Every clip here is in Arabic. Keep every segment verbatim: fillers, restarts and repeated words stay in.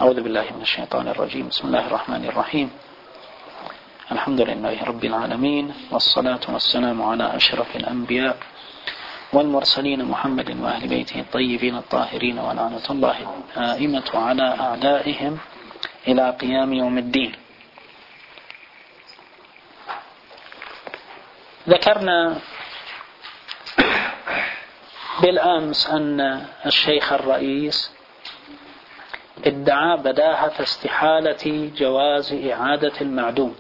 أعوذ بالله من الشيطان الرجيم. بسم الله الرحمن الرحيم. الحمد لله رب العالمين، والصلاة والسلام على أشرف الأنبياء والمرسلين محمد وأهل بيته الطيبين الطاهرين، ولعنة الله الدائمة على أعدائهم إلى قيام يوم الدين. ذكرنا بالأمس أن الشيخ الرئيس ادعى بداهة استحالة جواز إعادة المعدوم،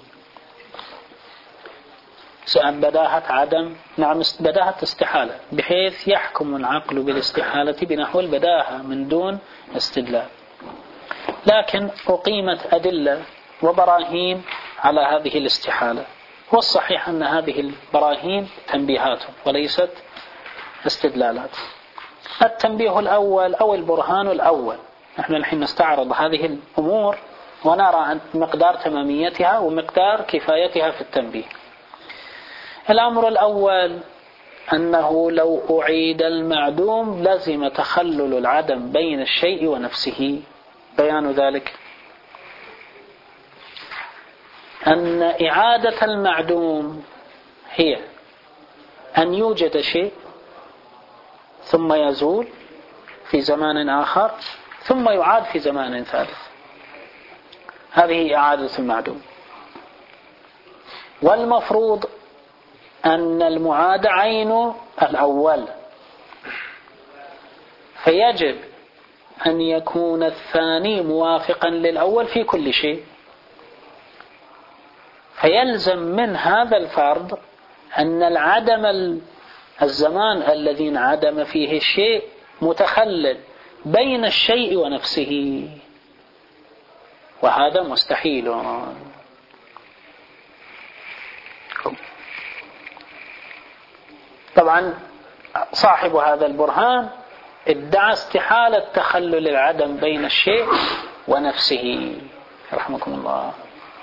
بداهة عدم نعم بداهة استحالة، بحيث يحكم العقل بالاستحالة بنحو البداهة من دون استدلال. لكن أقيمت أدلة وبراهين على هذه الاستحالة، والصحيح أن هذه البراهين تنبيهات وليست استدلالات. التنبيه الأول أو البرهان الأول، نحن الحين نستعرض هذه الأمور ونرى مقدار تماميتها ومقدار كفايتها في التنبيه. الأمر الأول أنه لو أعيد المعدوم لزم تخلل العدم بين الشيء ونفسه. بيان ذلك أن إعادة المعدوم هي أن يوجد شيء ثم يزول في زمان آخر ثم يعاد في زمان ثالث، هذه إعادة المعدوم. والمفروض أن المعاد عين الأول، فيجب أن يكون الثاني موافقا للأول في كل شيء، فيلزم من هذا الفرض أن العدم الزمان الذي انعدم فيه الشيء متخلل بين الشيء ونفسه، وهذا مستحيل. طبعا صاحب هذا البرهان ادعى استحالة تخلل العدم بين الشيء ونفسه رحمكم الله،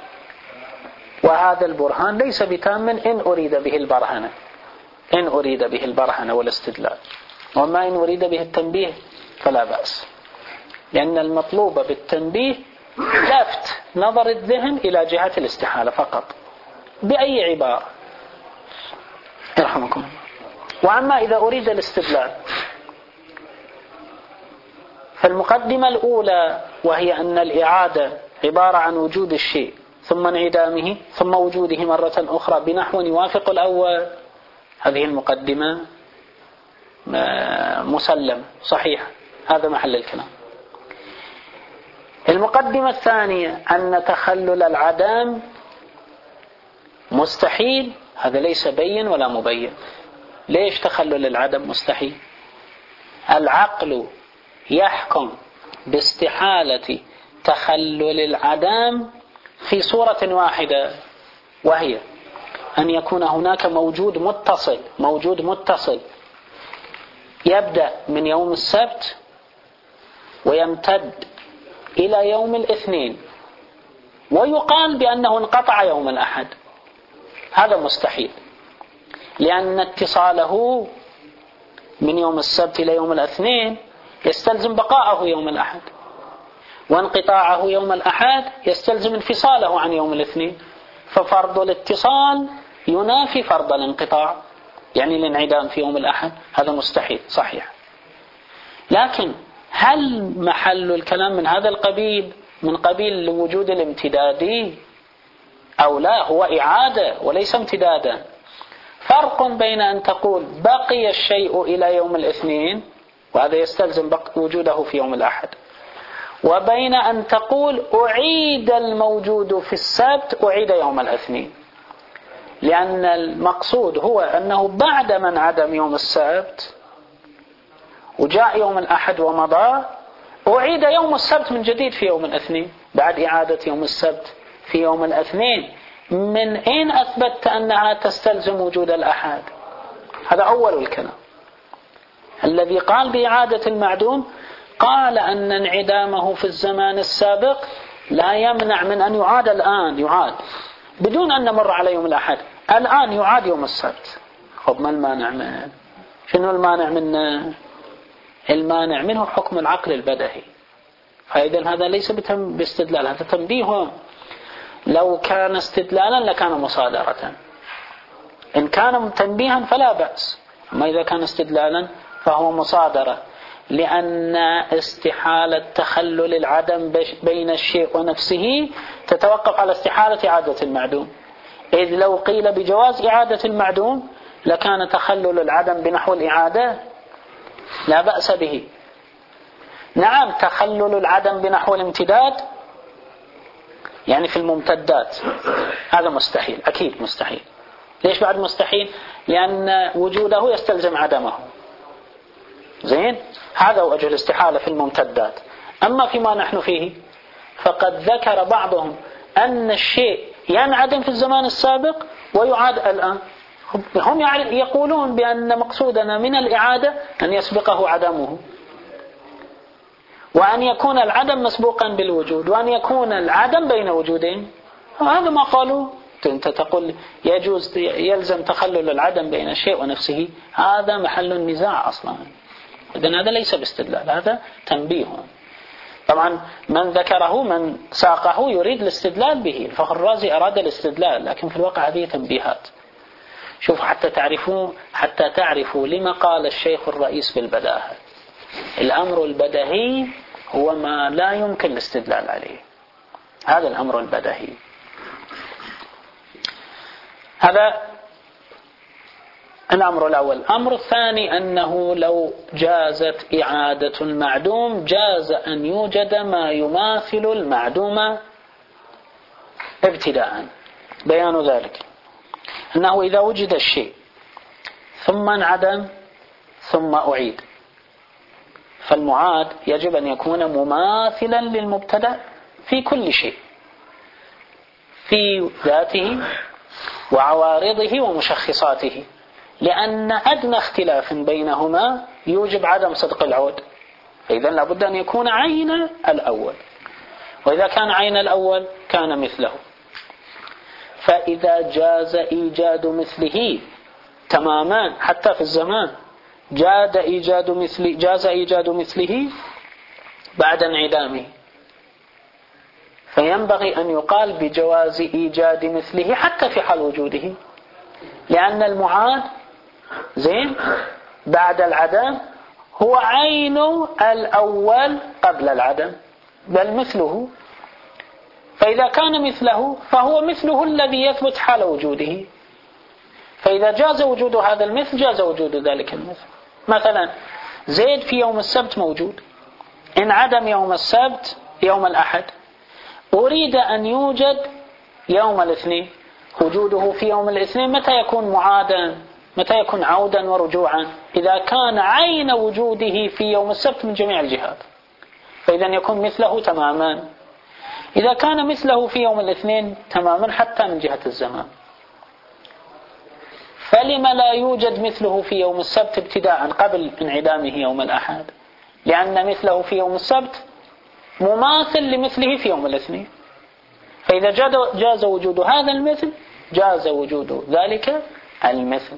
وهذا البرهان ليس بتام إن أريد به البرهنة إن أريد به البرهنة والاستدلال، وما إن أريد به التنبيه فلا بأس، لأن المطلوب بالتنبيه لفت نظر الذهن إلى جهة الاستحالة فقط بأي عبارة يرحمكم الله. وأما إذا أريد الاستدلال فالمقدمة الأولى، وهي أن الإعادة عبارة عن وجود الشيء ثم انعدامه ثم وجوده مرة أخرى بنحو يوافق الأول، هذه المقدمة مسلم صحيح، هذا محل الكلام. المقدمة الثانية أن تخلل العدم مستحيل، هذا ليس بين ولا مبين. ليش تخلل العدم مستحيل؟ العقل يحكم باستحالة تخلل العدم في صورة واحدة، وهي أن يكون هناك موجود متصل موجود متصل يبدأ من يوم السبت ويمتد إلى يوم الاثنين ويقال بأنه انقطع يوم الأحد. هذا مستحيل، لأن اتصاله من يوم السبت إلى يوم الاثنين يستلزم بقاءه يوم الأحد، وانقطاعه يوم الأحد يستلزم انفصاله عن يوم الاثنين، ففرض الاتصال ينافي فرض الانقطاع، يعني الانعدام في يوم الأحد. هذا مستحيل صحيح. لكن هل محل الكلام من هذا القبيل من قبيل وجود الامتدادي أو لا؟ هو إعادة وليس امتدادا. فرق بين أن تقول بقي الشيء إلى يوم الاثنين وهذا يستلزم وجوده في يوم الأحد، وبين أن تقول أعيد الموجود في السبت أعيد يوم الاثنين، لأن المقصود هو أنه بعد من عدم يوم السبت وجاء يوم الأحد ومضى أعيد يوم السبت من جديد في يوم الاثنين بعد إعادة يوم السبت في يوم الاثنين. من أين أثبت أنها تستلزم وجود الأحد؟ هذا أول الكلام. الذي قال بإعادة المعدوم قال أن انعدامه في الزمان السابق لا يمنع من أن يعاد الآن، يعاد بدون أن نمر على يوم الأحد، الآن يعاد يوم السبت. خب ما المانع منه؟ شنو المانع منه؟ المانع منه حكم العقل البدهي، فإذا هذا ليس باستدلال، هذا تنبيه. لو كان استدلالا لكان مصادرة، إن كان تنبيها فلا بأس، أما إذا كان استدلالا فهو مصادرة، لأن استحالة تخلل العدم بين الشيء ونفسه تتوقف على استحالة إعادة المعدوم. إذ لو قيل بجواز إعادة المعدوم لكان تخلل العدم بنحو الإعادة لا بأس به. نعم، تخلل العدم بنحو الامتداد يعني في الممتدات هذا مستحيل، أكيد مستحيل. ليش بعد مستحيل؟ لأن وجوده يستلزم عدمه. زين، هذا وجه الاستحالة في الممتدات. أما فيما نحن فيه فقد ذكر بعضهم أن الشيء ينعدم في الزمان السابق ويعاد الآن. هم يقولون بأن مقصودنا من الإعادة أن يسبقه عدمه، وأن يكون العدم مسبوقا بالوجود، وأن يكون العدم بين وجودين. هذا ما قالوا. أنت تقول يجوز يلزم تخلل العدم بين الشيء ونفسه، هذا محل النزاع أصلا. إذن هذا ليس باستدلال، هذا تنبيه. طبعا من ذكره من ساقه يريد الاستدلال به. الفخر الرازي أراد الاستدلال، لكن في الواقع هذه تنبيهات. شوفوا حتى تعرفوا حتى تعرفوا لما قال الشيخ الرئيس بالبداهة. الأمر البديهي هو ما لا يمكن الاستدلال عليه، هذا الأمر البديهي. هذا الأمر الأول. الأمر الثاني أنه لو جازت إعادة المعدوم جاز أن يوجد ما يماثل المعدوم ابتداء. بيان ذلك أنه إذا وجد الشيء ثم انعدم ثم أعيد، فالمعاد يجب أن يكون مماثلا للمبتدأ في كل شيء، في ذاته وعوارضه ومشخصاته، لأن أدنى اختلاف بينهما يوجب عدم صدق العود. فإذا لابد أن يكون عين الأول، وإذا كان عين الأول كان مثله. فإذا جاز إيجاد مثله تماما حتى في الزمان، جاز إيجاد مثل جاز إيجاد مثله بعد انعدامه، فينبغي أن يقال بجواز إيجاد مثله حتى في حال وجوده، لأن المعاد زين بعد العدم هو عين الأول قبل العدم، بل مثله. فإذا كان مثله فهو مثله الذي يثبت حال وجوده. فإذا جاز وجود هذا المثل جاز وجود ذلك المثل. مثلا زيد في يوم السبت موجود، انعدم يوم السبت يوم الأحد، أريد أن يوجد يوم الاثنين، وجوده في يوم الاثنين متى يكون معادا؟ متى يكون عودا ورجوعا؟ إذا كان عين وجوده في يوم السبت من جميع الجهات، فإذا يكون مثله تماما. إذا كان مثله في يوم الاثنين تماما حتى من جهة الزمان، فلما لا يوجد مثله في يوم السبت ابتداء قبل انعدامه يوم الأحد؟ لأن مثله في يوم السبت مماثل لمثله في يوم الاثنين. فإذا جاز وجود هذا المثل جاز وجود ذلك المثل،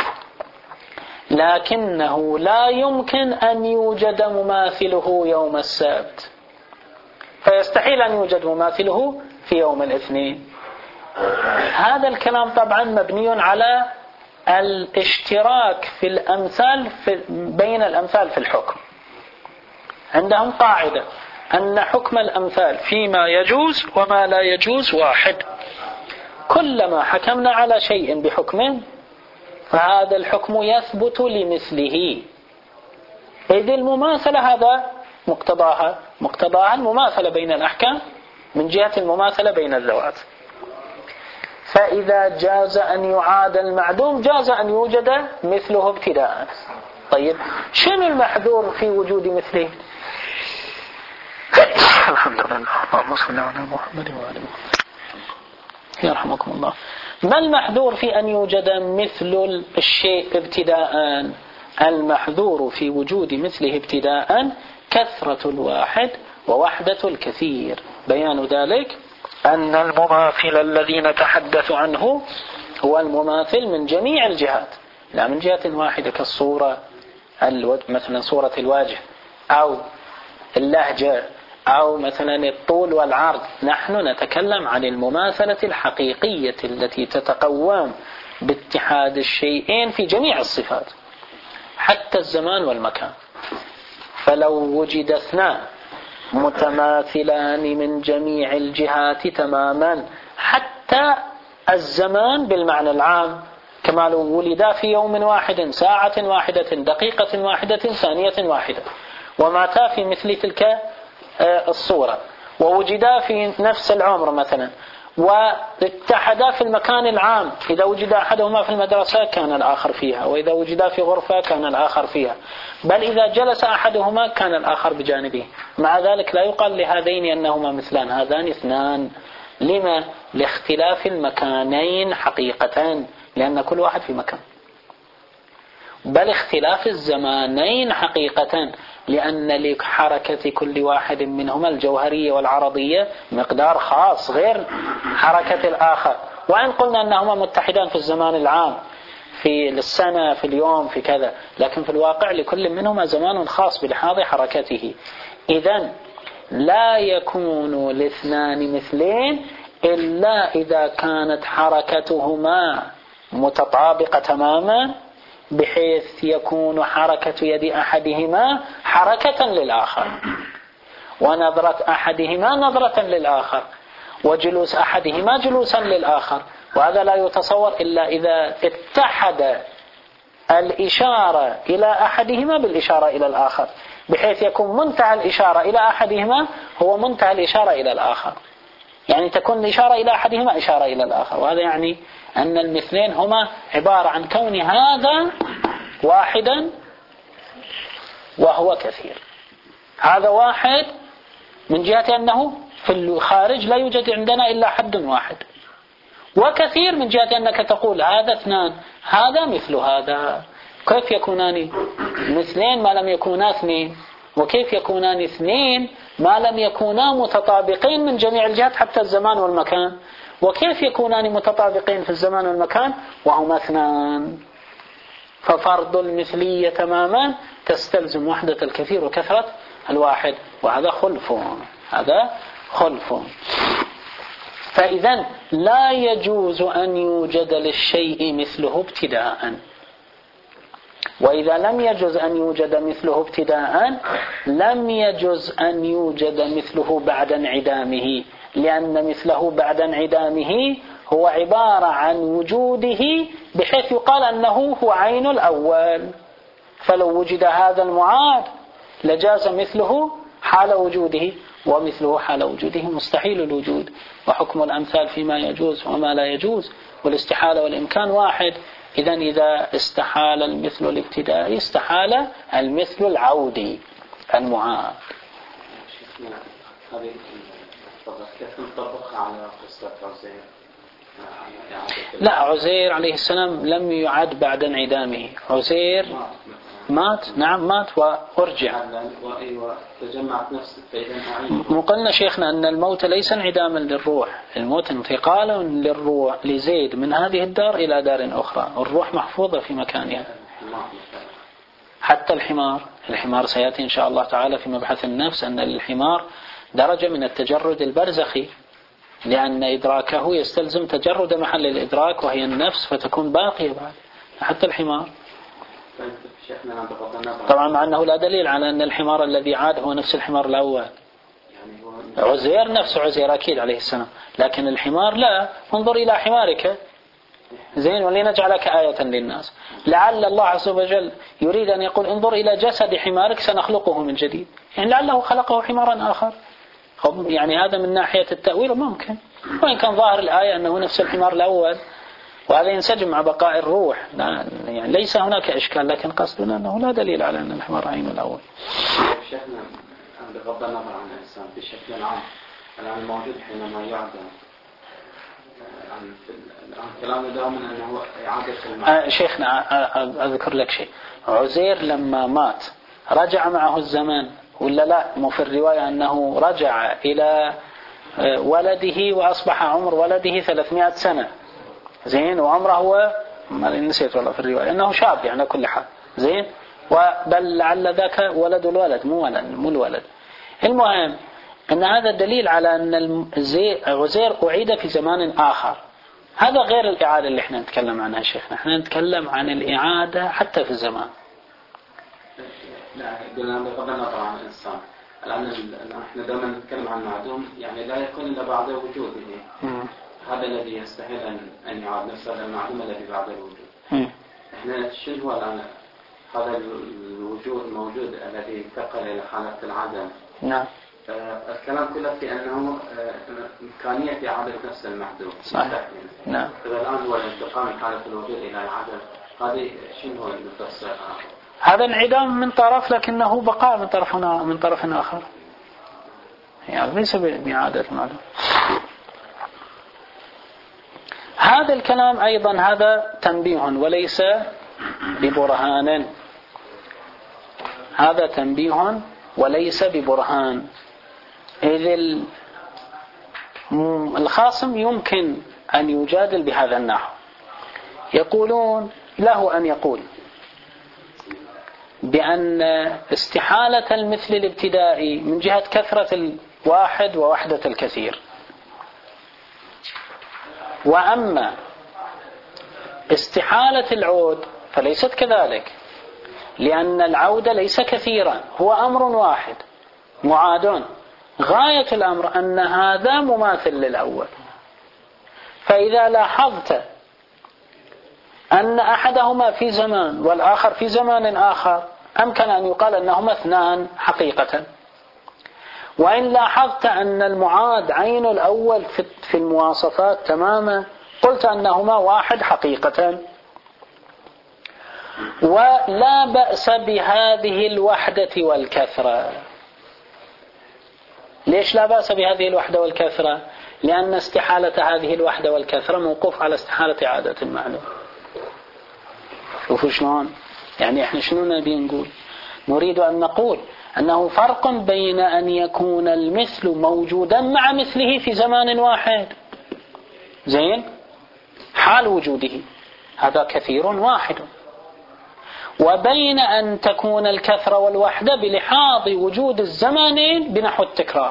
لكنه لا يمكن أن يوجد مماثله يوم السبت، فيستحيل أن يوجد مماثله في يوم الاثنين. هذا الكلام طبعا مبني على الاشتراك في الأمثال في بين الأمثال في الحكم. عندهم قاعدة أن حكم الأمثال فيما يجوز وما لا يجوز واحد. كلما حكمنا على شيء بحكم فهذا الحكم يثبت لمثله، إذ المماثلة هذا مقتضاها مقتضاها المماثلة بين الأحكام من جهة المماثلة بين الذوات. فإذا جاز أن يعاد المعدوم جاز أن يوجد مثله ابتداء. طيب شنو المحذور في وجود مثله؟ الحمد لله، اللهم صل على محمد وعلى محمد يرحمكم الله. ما المحذور في أن يوجد مثل الشيء ابتداء؟ المحذور في وجود مثله ابتداء كثرة الواحد ووحدة الكثير. بيان ذلك أن المماثل الذي نتحدث عنه هو المماثل من جميع الجهات، لا من جهة واحدة كالصورة مثلا صورة الوجه أو اللهجة أو مثلا الطول والعرض. نحن نتكلم عن المماثلة الحقيقية التي تتقوم باتحاد الشيئين في جميع الصفات حتى الزمان والمكان. فلو وجد اثنان متماثلان من جميع الجهات تماما حتى الزمان بالمعنى العام، كما لو ولدا في يوم واحد، ساعة واحدة، دقيقة واحدة، ثانية واحدة، وماتا في مثل تلك الصورة، ووجدا في نفس العمر مثلا، واتحدا في المكان العام. إذا وجد أحدهما في المدرسة كان الآخر فيها، وإذا وجدا في غرفة كان الآخر فيها، بل إذا جلس أحدهما كان الآخر بجانبه. مع ذلك لا يقال لهذين أنهما مثلان، هذان اثنان. لما؟ لاختلاف المكانين حقيقة، لأن كل واحد في مكان. بل اختلاف الزمانين حقيقة، لأن لحركة كل واحد منهما الجوهرية والعرضية مقدار خاص غير حركة الآخر. وإن قلنا أنهما متحدان في الزمان العام، في السنة، في اليوم، في كذا، لكن في الواقع لكل منهما زمان خاص بلحاظ حركته. إذن لا يكون الاثنان مثلين إلا إذا كانت حركتهما متطابقة تماما، بحيث يكون حركة يد أحدهما حركة للآخر، ونظرة أحدهما نظرة للآخر، وجلوس أحدهما جلوسا للآخر. وهذا لا يتصور إلا إذا اتحد الإشارة إلى أحدهما بالإشارة إلى الآخر، بحيث يكون منتهى الإشارة إلى أحدهما هو منتهى الإشارة إلى الآخر، يعني تكون الإشارة إلى أحدهما إشارة إلى الآخر. وهذا يعني أن المثلين هما عبارة عن كون هذا واحدا وهو كثير. هذا واحد من جهة أنه في الخارج لا يوجد عندنا إلا حد واحد، وكثير من جهة أنك تقول هذا اثنان، هذا مثل هذا. كيف يكونان مثلين ما لم يكونا اثنين؟ وكيف يكونان اثنين ما لم يكونا متطابقين من جميع الجهات حتى الزمان والمكان؟ وكيف يكونان متطابقين في الزمان والمكان وهما اثنان؟ ففرض المثلية تماما تستلزم وحدة الكثير وكثرة الواحد، وهذا خلف، هذا خلف. فإذن لا يجوز أن يوجد للشيء مثله ابتداء، وإذا لم يجوز أن يوجد مثله ابتداء لم يجوز أن يوجد مثله بعد انعدامه، لأن مثله بعد انعدامه هو عبارة عن وجوده بحيث يقال أنه هو عين الأول. فلو وجد هذا المعاد لجاز مثله حال وجوده، ومثله حال وجوده مستحيل الوجود. وحكم الأمثال فيما يجوز وما لا يجوز، والاستحالة والإمكان واحد. إذن إذا استحال المثل الابتدائي استحال المثل العودي المعاد. هذه كيف نطبقها على قصة عزير؟ لا، عزير عليه السلام لم يعد بعد انعدامه. عزير مات، نعم مات وأرجع. تجمعت نفسه. قلنا شيخنا أن الموت ليس انعداما للروح، الموت انتقال للروح لزيد من هذه الدار إلى دار أخرى، الروح محفوظة في مكانها. حتى الحمار، الحمار سيأتي إن شاء الله تعالى في مبحث النفس أن للحمار درجة من التجرد البرزخي، لأن إدراكه يستلزم تجرد محل الإدراك وهي النفس، فتكون باقية بعد حتى الحمار. طبعا مع أنه لا دليل على أن الحمار الذي عاد هو نفس الحمار الأول. عزير نفس عزير أكيد عليه السلام، لكن الحمار لا. انظر إلى حمارك زين ولنجعلك آية للناس. لعل الله عز وجل يريد أن يقول انظر إلى جسد حمارك سنخلقه من جديد، يعني لعله خلقه حمارا آخر. يعني هذا من ناحية التأويل ممكن، وإن كان ظاهر الآية أنه نفس الحمار الأول، وهذا ينسجم مع بقاء الروح. يعني ليس هناك إشكال، لكن قصدنا أنه لا دليل على أن الحمار عين الأول. شيخنا بغض النظر عن الإنسان بشكل عام، الآن الموجود حينما يعدم الآن كلامه دائما أنه إعادة المعنى. شيخنا أذكر لك شيء، عزير لما مات رجع معه الزمان ولا لا؟ مو في الرواية أنه رجع إلى ولده وأصبح عمر ولده ثلاثمائة سنة زين، وعمره هو ما نسيت والله في الرواية أنه شاب يعني كل حال زين، وبل لعل ذاك ولد الولد مو ولد مو الولد. المهم أن هذا دليل على أن عزير أعيد في زمان آخر. هذا غير الإعادة اللي احنا نتكلم عنها شيخنا، احنا نتكلم عن الإعادة حتى في الزمان. لا قلنا بغض النظر عن الإنسان، الآن احنا دائما نتكلم عن معدوم، يعني لا يكون إلا بعد وجوده. هذا الذي يستحيل أن أن يعاد نفسه المعدوم الذي بعد الوجود. م. احنا شنو هو الآن هذا الوجود الموجود الذي انتقل إلى حالة العدم؟ نعم. آه الكلام كله في أنه آه إمكانية إعادة نفس المحدود. صحيح. نعم. إذا الآن هو الانتقال من حالة الوجود إلى العدم، هذه شنو هو المفسر؟ هذا انعدام من طرف لكنه بقاء من طرف من طرف آخر، يعني ليس بإعادة المعدوم. هذا الكلام أيضا هذا تنبيه وليس ببرهان، هذا تنبيه وليس ببرهان. إذ الخاصم يمكن أن يجادل بهذا النحو، يقولون له أن يقول بأن استحالة المثل الابتدائي من جهة كثرة الواحد ووحدة الكثير، وأما استحالة العود فليست كذلك، لأن العود ليس كثيرا، هو أمر واحد معاد. غاية الأمر أن هذا مماثل للأول. فإذا لاحظت أن أحدهما في زمان والآخر في زمان آخر، أمكن أن يقال أنهما اثنان حقيقة. وإن لاحظت أن المعاد عين الأول في المواصفات تماما، قلت أنهما واحد حقيقة. ولا بأس بهذه الوحدة والكثرة. ليش لا بأس بهذه الوحدة والكثرة؟ لأن استحالة هذه الوحدة والكثرة موقوف على استحالة إعادة المعلوم. شوفوا شلون، يعني احنا شنو نبي نقول؟ نريد أن نقول أنه فرق بين أن يكون المثل موجودا مع مثله في زمان واحد، زين، حال وجوده هذا كثير واحد، وبين أن تكون الكثرة والوحدة بلحاظ وجود الزمانين بنحو التكرار.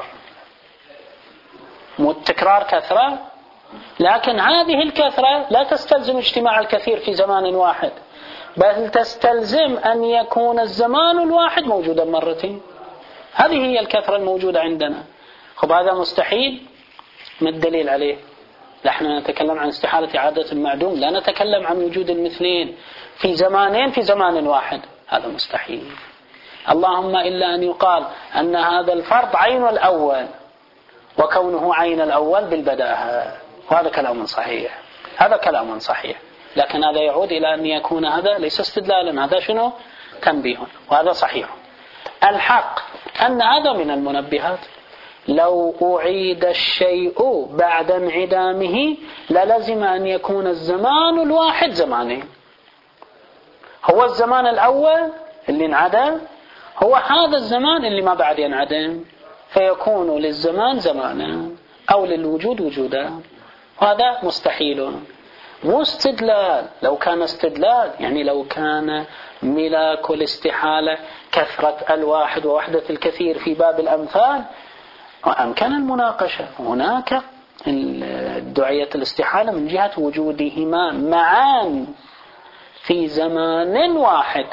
مو التكرار كثرة، لكن هذه الكثرة لا تستلزم اجتماع الكثير في زمان واحد، بل تستلزم أن يكون الزمان الواحد موجودا مرتين. هذه هي الكثرة الموجودة عندنا. خب هذا مستحيل، ما الدليل عليه؟ نحن نتكلم عن استحالة إعادة المعدوم، لا نتكلم عن وجود المثلين في زمانين في زمان واحد، هذا مستحيل. اللهم إلا أن يقال أن هذا الفرض عين الأول، وكونه عين الأول بالبداهة، وهذا كلام صحيح، هذا كلام صحيح. لكن هذا يعود إلى أن يكون هذا ليس استدلالا، هذا شنو؟ تنبيه، وهذا صحيح. الحق أن هذا من المنبهات. لو أعيد الشيء بعد انعدامه للزم أن يكون الزمان الواحد زمانين. هو الزمان الأول اللي انعدم هو هذا الزمان اللي ما بعد ينعدم، فيكون للزمان زمانا أو للوجود وجودا، وهذا مستحيل. مو استدلال. لو كان استدلال يعني لو كان ملاك الاستحالة كثرة الواحد ووحدة الكثير في باب الأمثال وأمكن المناقشة. هناك دعية الاستحالة من جهة وجودهما معا في زمان واحد،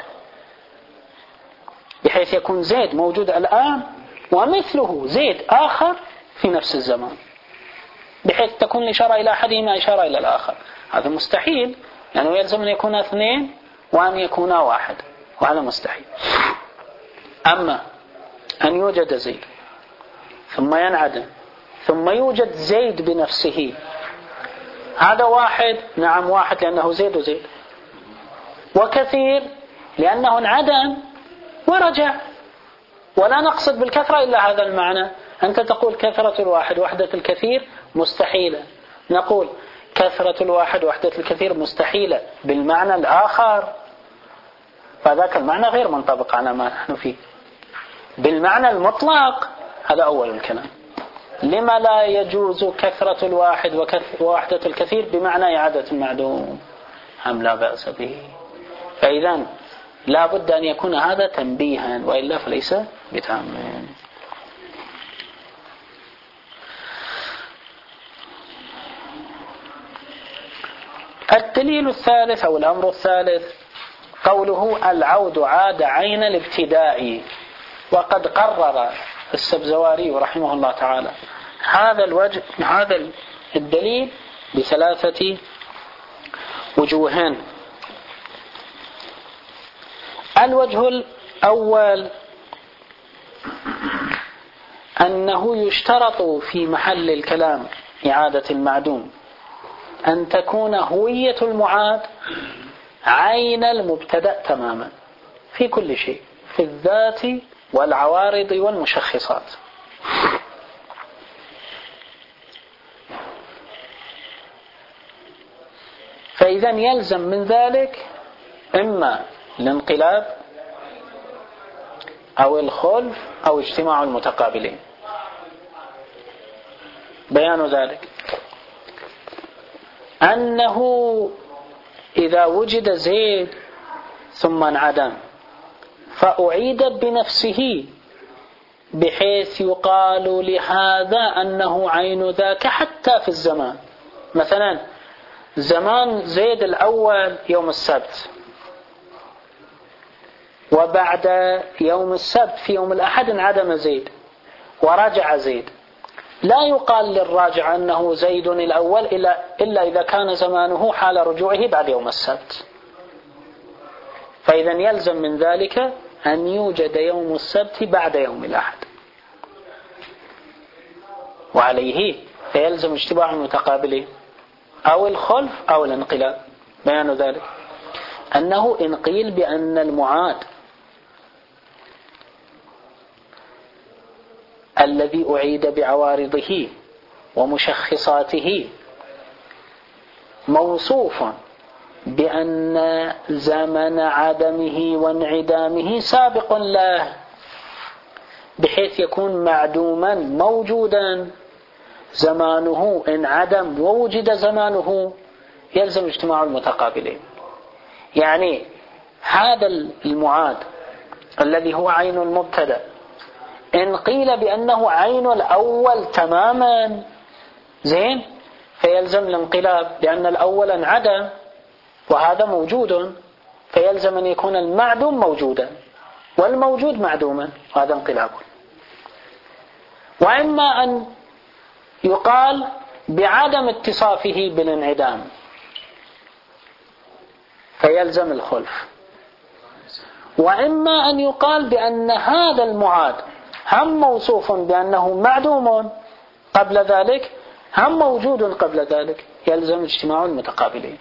بحيث يكون زيد موجود الآن ومثله زيد آخر في نفس الزمان، بحيث تكون الإشارة إلى أحدهما إشارة إلى الآخر. هذا مستحيل، لأنه يعني يلزم أن يكون اثنين وأن يكونا واحد، وهذا مستحيل. أما أن يوجد زيد ثم ينعدم ثم يوجد زيد بنفسه، هذا واحد، نعم واحد لأنه زيد وزيد، وكثير لأنه انعدم ورجع. ولا نقصد بالكثرة إلا هذا المعنى. أنت تقول كثرة الواحد وحدة الكثير مستحيلة، نقول كثرة الواحد وحدة الكثير مستحيلة بالمعنى الآخر، فذاك المعنى غير منطبق على ما نحن فيه. بالمعنى المطلق هذا أول الكلام. لما لا يجوز كثرة الواحد ووحدة الكثير بمعنى إعادة المعدوم؟ هم لا بأس به. فإذا لا بد أن يكون هذا تنبيها، وإلا فليس بتام. الدليل الثالث أو الأمر الثالث قوله العود عاد عين الابتداء، وقد قرر السبزواري رحمه الله تعالى هذا الوجه هذا الدليل بثلاثة وجوهين. الوجه الأول أنه يشترط في محل الكلام إعادة المعدوم أن تكون هوية المعاد عين المبتدأ تماما في كل شيء، في الذات والعوارض والمشخصات. فإذا يلزم من ذلك إما الانقلاب أو الخلف أو اجتماع المتقابلين. بيان ذلك أنه إذا وجد زيد ثم انعدم فأعيدت بنفسه بحيث يقال لهذا أنه عين ذاك حتى في الزمان. مثلا زمان زيد الأول يوم السبت، وبعد يوم السبت في يوم الأحد انعدم زيد ورجع زيد، لا يقال للراجع أنه زيد الأول إلا إذا كان زمانه حال رجوعه بعد يوم السبت. فإذا يلزم من ذلك أن يوجد يوم السبت بعد يوم الأحد، وعليه فيلزم اجتماع المتقابلين أو الخلف أو الانقلاب. بيان ذلك أنه إن قيل بأن المعاد الذي أعيد بعوارضه ومشخصاته موصوف بأن زمن عدمه وانعدامه سابق له بحيث يكون معدوما موجودا زمانه انعدم ووجد زمانه، يلزم اجتماع المتقابلين. يعني هذا المعاد الذي هو عين المبتدأ إن قيل بأنه عين الأول تماما زين فيلزم الانقلاب، لأن الأول انعدم وهذا موجود، فيلزم أن يكون المعدوم موجودا والموجود معدوما، وهذا انقلاب. وإما أن يقال بعدم اتصافه بالانعدام فيلزم الخلف، وإما أن يقال بأن هذا المعاد هم موصوف بأنه معدوم قبل ذلك هم موجود قبل ذلك، يلزم اجتماع المتقابلين.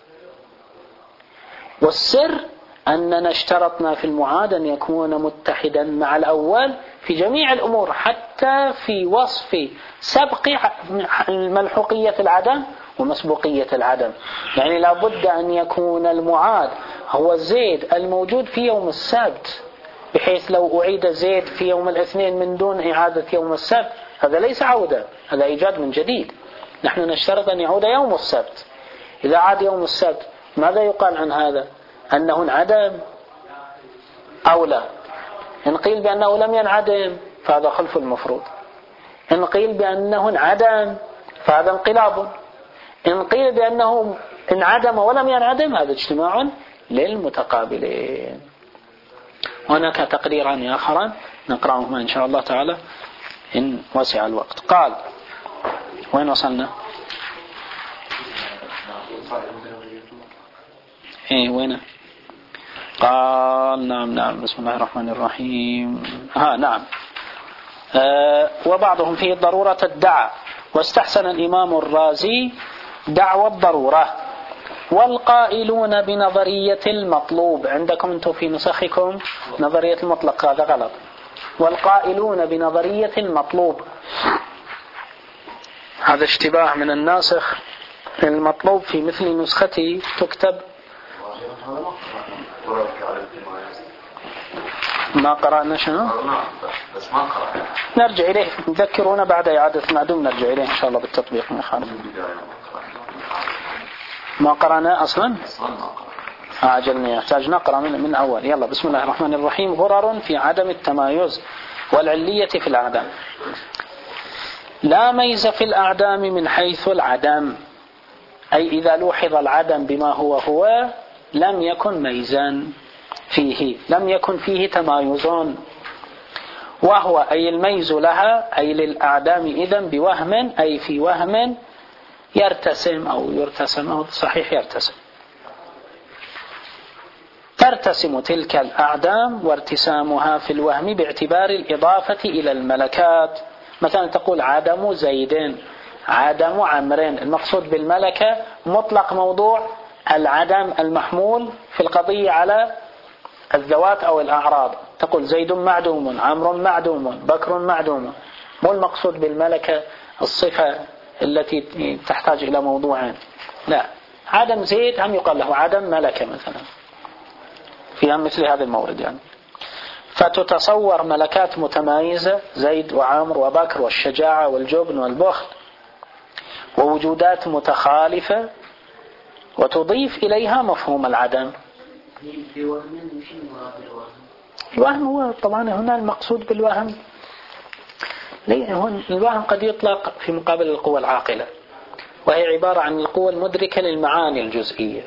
والسر أننا اشترطنا في المعاد أن يكون متحدا مع الأول في جميع الأمور، حتى في وصف سبق ملحوقية العدم ومسبوقية العدم. يعني لابد أن يكون المعاد هو زيد الموجود في يوم السبت، بحيث لو أعيد زيد في يوم الاثنين من دون إعادة يوم السبت هذا ليس عودة، هذا إيجاد من جديد. نحن نشترط أن يعود يوم السبت. إذا عاد يوم السبت ماذا يقال عن هذا؟ أنه انعدم أو لا؟ إن قيل بأنه لم ينعدم فهذا خلف المفروض، إن قيل بأنه انعدم فهذا انقلاب، إن قيل بأنه انعدم ولم ينعدم هذا اجتماع للمتقابلين. هناك تقريران آخران نقرأهما إن شاء الله تعالى إن وسع الوقت. قال وين وصلنا؟ إيه وين؟ قال نعم نعم بسم الله الرحمن الرحيم. ها نعم أه وبعضهم فيه ضرورة الدعاء، واستحسن الإمام الرازي دعوى الضرورة. والقائلون بنظرية المطلوب، عندكم أنتم في نسخكم نظرية المطلق، هذا غلط. والقائلون بنظرية المطلوب هذا اشتباه من الناسخ. المطلوب في مثل نسختي تكتب ما قرأنا شنو؟ بس ما قرأنا. نرجع إليه، نذكرونا بعد إعادة المعدوم نرجع إليه إن شاء الله بالتطبيق. من خالف ما قرأنا أصلا عجلني يحتاج نقرأ من, من أول. يلا بسم الله الرحمن الرحيم. غرر في عدم التمايز والعلية في الأعدام. لا ميز في الأعدام من حيث العدم، أي إذا لوحظ العدم بما هو هو لم يكن ميزا فيه، لم يكن فيه تمايز، وهو أي الميز لها أي للأعدام إذن بوهم أي في وهم يرتسم أو يرتسم أو صحيح يرتسم. ترتسم تلك الأعدام وارتسامها في الوهم باعتبار الإضافة إلى الملكات. مثلا تقول عدم زيد، عدم عمرين، المقصود بالملكة مطلق موضوع العدم المحمول في القضية على الذوات أو الأعراض. تقول زيد معدوم، عمرو معدوم، بكر معدوم. مو المقصود بالملكة الصفة التي تحتاج إلى موضوعين، لا، عدم زيد هم يقال له عدم ملكة مثلا في مثل هذا المورد يعني. فتتصور ملكات متمايزة زيد وعمر وبكر والشجاعة والجبن والبخل، ووجودات متخالفة وتضيف إليها مفهوم العدم. الوهم هو طبعا هنا المقصود بالوهم، الوهم قد يطلق في مقابل القوى العاقلة، وهي عبارة عن القوى المدركة للمعاني الجزئية.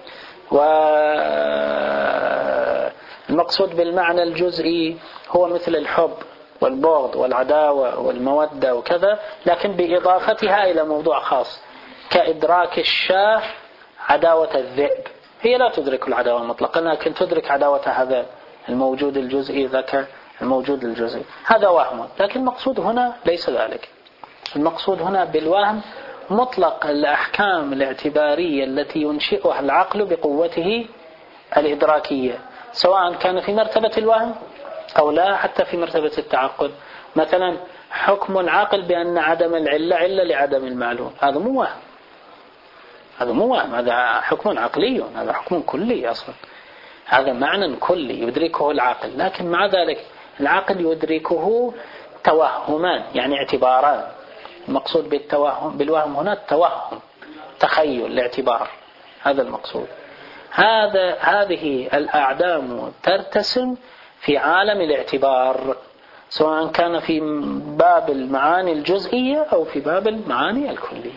والمقصود بالمعنى الجزئي هو مثل الحب والبغض والعداوة والمودة وكذا، لكن بإضافتها إلى موضوع خاص، كإدراك الشاه عداوة الذئب. هي لا تدرك العداوة مطلقا، لكن تدرك عداوة هذا الموجود الجزئي ذاك الموجود الجزئي، هذا وهم. لكن المقصود هنا ليس ذلك، المقصود هنا بالوهم مطلق الأحكام الاعتبارية التي ينشئها العقل بقوته الإدراكية، سواء كان في مرتبة الوهم أو لا، حتى في مرتبة التعقل. مثلا حكم العقل بأن عدم العلة علة لعدم المعلوم، هذا مو وهم، هذا مو وهم، هذا حكم عقلي، هذا حكم كلي أصلا، هذا معنى كلي يدركه العقل. لكن مع ذلك العقل يدركه توهمان، يعني اعتباران. المقصود بالتوهم بالوهم هنا التوهم، تخيل، الاعتبار، هذا المقصود. هذا هذه الأعدام ترتسم في عالم الاعتبار، سواء كان في باب المعاني الجزئية أو في باب المعاني الكلية.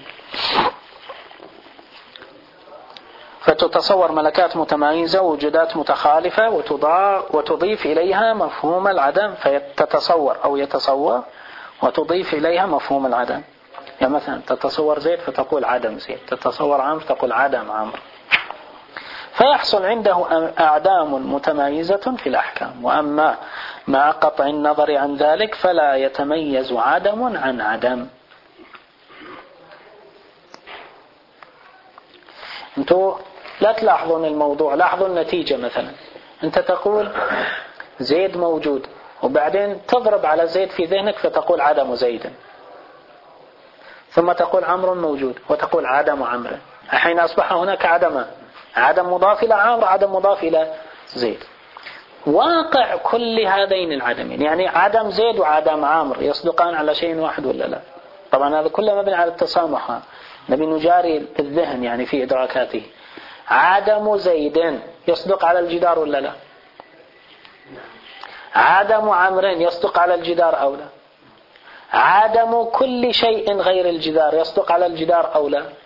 فتتصور ملكات متمايزة ووجودات متخالفة وتضيف إليها مفهوم العدم، فتتصور أو يتصور وتضيف إليها مفهوم العدم. يعني مثلا تتصور زيد فتقول عدم زيد، تتصور عمرو تقول عدم عمرو. فيحصل عنده أعدام متمايزة في الأحكام. وأما مع قطع النظر عن ذلك فلا يتميز عدم عن عدم. أنتوا لا تلاحظون الموضوع، لاحظوا النتيجة. مثلا أنت تقول زيد موجود، وبعدين تضرب على زيد في ذهنك فتقول عدم زيد، ثم تقول عمرو موجود وتقول عدم عمرو. الحين أصبح هناك عدم، عدم مضاف إلى عمرو، عدم مضاف إلى زيد. واقع كل هذين العدمين، يعني عدم زيد وعدم عمرو، يصدقان على شيء واحد ولا لا؟ طبعا هذا كله مبني على التسامح، نبي نجاري الذهن يعني في إدراكاته. عدم زيد يصدق على الجدار ولا لا؟ عدم عمرو يصدق على الجدار أو لا؟ عدم كل شيء غير الجدار يصدق على الجدار أو لا؟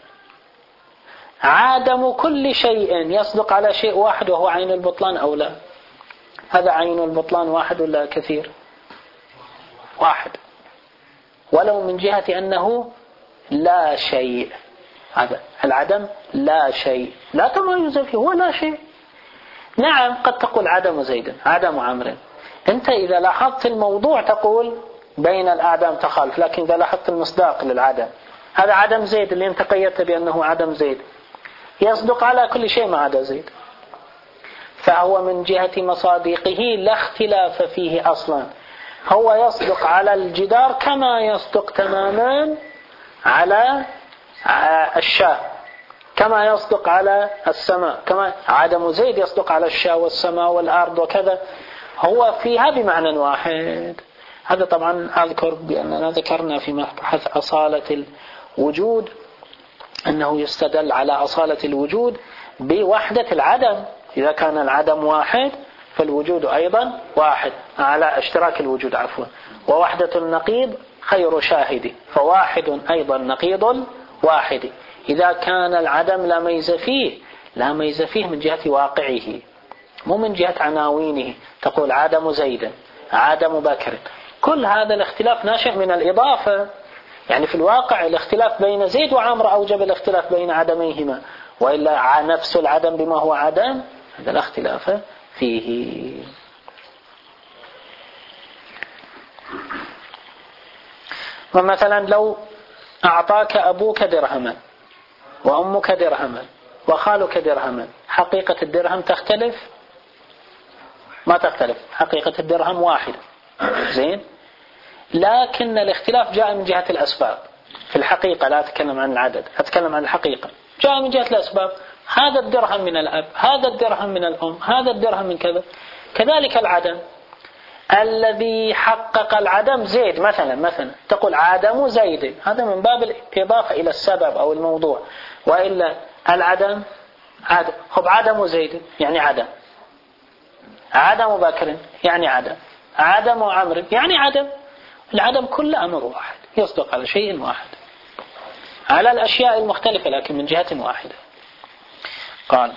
عدم كل شيء يصدق على شيء واحد وهو عين البطلان أو لا؟ هذا عين البطلان واحد ولا كثير؟ واحد، ولو من جهة أنه لا شيء. هذا العدم لا شيء، لا تميز فيه، هو لا شيء. نعم قد تقول عدم زيد عدم عمرو، أنت إذا لاحظت الموضوع تقول بين الأعدام تخالف، لكن إذا لاحظت المصداق للعدم، هذا عدم زيد اللي أنت قيدت بأنه عدم زيد يصدق على كل شيء ما عدا زيد، فهو من جهة مصادقه لا اختلاف فيه أصلا. هو يصدق على الجدار كما يصدق تماما على الشاة، كما يصدق على السماء، كما عدم زيد يصدق على الشاة والسماء والأرض وكذا، هو فيها بمعنى واحد. هذا طبعا أذكر بأننا ذكرنا في مبحث أصالة الوجود أنه يستدل على أصالة الوجود بوحدة العدم. إذا كان العدم واحد فالوجود أيضا واحد، على اشتراك الوجود عفوا. ووحدة النقيض خير شاهد، فواحد أيضا نقيض واحد. إذا كان العدم لا ميز فيه، لا ميز فيه من جهة واقعه، مو من جهة عناوينه. تقول عدم زيد، عدم بكر، كل هذا الاختلاف ناشئ من الإضافة. يعني في الواقع الاختلاف بين زيد وعمرو أوجب الاختلاف بين عدميهما، وإلا نفس العدم بما هو عدم هذا الاختلاف فيه. ومثلا لو أعطاك أبوك درهما وأمك درهما وخالك درهما، حقيقة الدرهم تختلف؟ ما تختلف، حقيقة الدرهم واحدة، زين، لكن الاختلاف جاء من جهة الأسباب. في الحقيقة لا أتكلم عن العدد، أتكلم عن الحقيقة، جاء من جهة الأسباب. هذا الدرهم من الأب، هذا الدرهم من الأم، هذا الدرهم من كذا. كذلك العدم، الذي حقق العدم زيد مثلا، مثلا تقول عدم زيد، هذا من باب الإضافة إلى السبب أو الموضوع، وإلا العدم عدم. خب عدم زيد يعني عدم، عدم بكر يعني عدم، عدم عمرو يعني عدم. العدم كل أمر واحد، يصدق على شيء واحد، على الأشياء المختلفة لكن من جهة واحدة. قال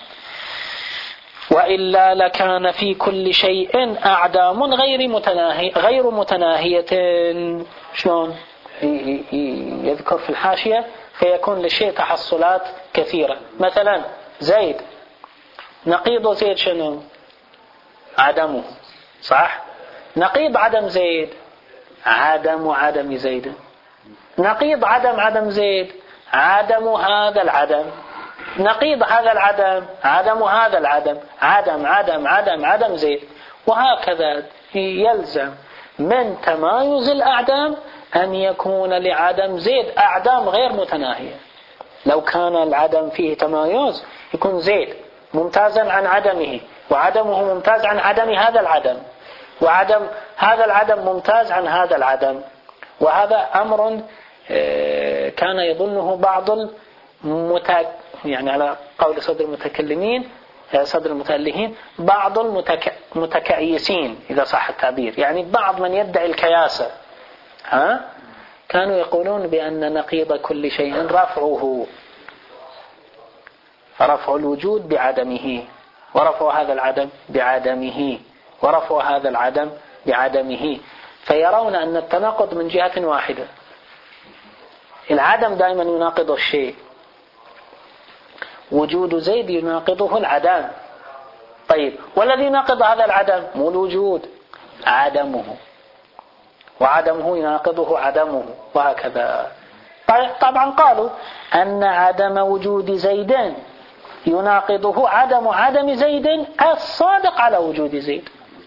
وإلا لكان في كل شيء أعدام غير متناهي غير متناهية. شلون يذكر في الحاشية؟ فيكون للشيء تحصلات كثيرة. مثلا زيد، نقيض زيد شنو؟ عدمه، صح؟ نقيض عدم زيد عدم عدم زيد، نقيض عدم عدم زيد عدم هذا العدم، نقيض هذا العدم عدم هذا العدم، عدم عدم عدم عدم زيد. وهكذا يلزم من تمايز الأعدام أن يكون لعدم زيد أعدام غير متناهية. لو كان العدم فيه تمايز يكون زيد ممتازا عن عدمه، وعدمه ممتاز عن عدم هذا العدم، وعدم هذا العدم ممتاز عن هذا العدم. وهذا أمر كان يظنه بعض المت... يعني على قول صدر المتكلمين صدر المتألهين بعض المتك... المتكيسين إذا صح التعبير، يعني بعض من يدعي الكياسة، ها كانوا يقولون بأن نقيض كل شيء رفعه، فرفع الوجود بعدمه، ورفع هذا العدم بعدمه، ورفع هذا العدم بعدمه. فيرون أن التناقض من جهة واحدة، العدم دائما يناقض الشيء، وجود زيد يناقضه العدم. طيب والذي يناقض هذا العدم مو الوجود، عدمه، وعدمه يناقضه عدمه، وهكذا. طبعا قالوا أن عدم وجود زيد يناقضه عدم عدم زيد الصادق على وجود زيد.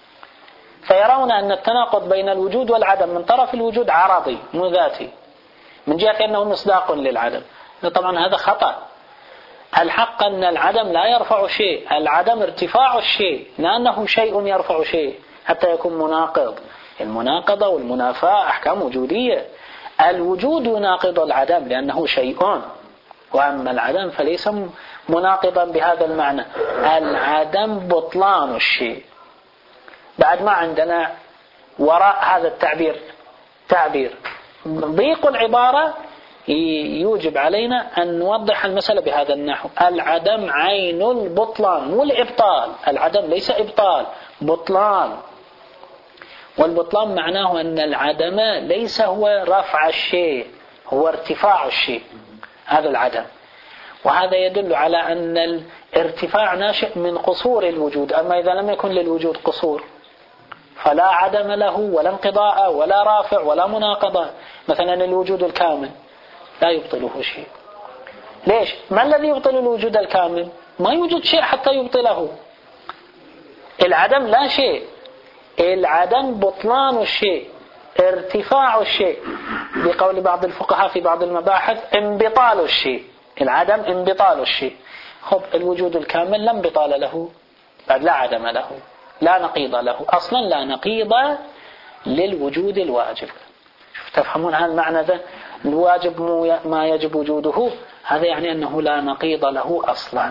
فيرون أن التناقض بين الوجود والعدم من طرف الوجود عرضي مو ذاتي، من جهة أنه مصداق للعدم. طبعا هذا خطأ. الحق أن العدم لا يرفع شيء، العدم ارتفاع الشيء، لأنه شيء يرفع شيء حتى يكون مناقض. المناقضة والمنافاة أحكام وجودية. الوجود يناقض العدم لأنه شيء، وأما العدم فليس مناقضا بهذا المعنى. العدم بطلان الشيء. بعد ما عندنا وراء هذا التعبير تعبير ضيق العبارة يوجب علينا أن نوضح المسألة بهذا النحو. العدم عين البطلان مو الإبطال، العدم ليس إبطال، بطلان. والبطلان معناه أن العدم ليس هو رفع الشيء، هو ارتفاع الشيء، هذا العدم. وهذا يدل على أن الارتفاع ناشئ من قصور الوجود. أما إذا لم يكن للوجود قصور فلا عدم له ولا انقضاء ولا رافع ولا مناقضة. مثلا الوجود الكامل لا يبطله شيء. ليش؟ ما الذي يبطل الوجود الكامل؟ ما يوجد شيء حتى يبطله. العدم لا شيء، العدم بطلان الشيء، ارتفاع الشيء. بقول بعض الفقهاء في بعض المباحث انبطال الشيء، العدم انبطال الشيء. خب الوجود الكامل لا انبطال له، بعد لا عدم له، لا نقيض له، أصلا لا نقيض للوجود الواجب. تفهمون هذا المعنى ذا؟ الواجب ما يجب وجوده، هذا يعني أنه لا نقيض له أصلا،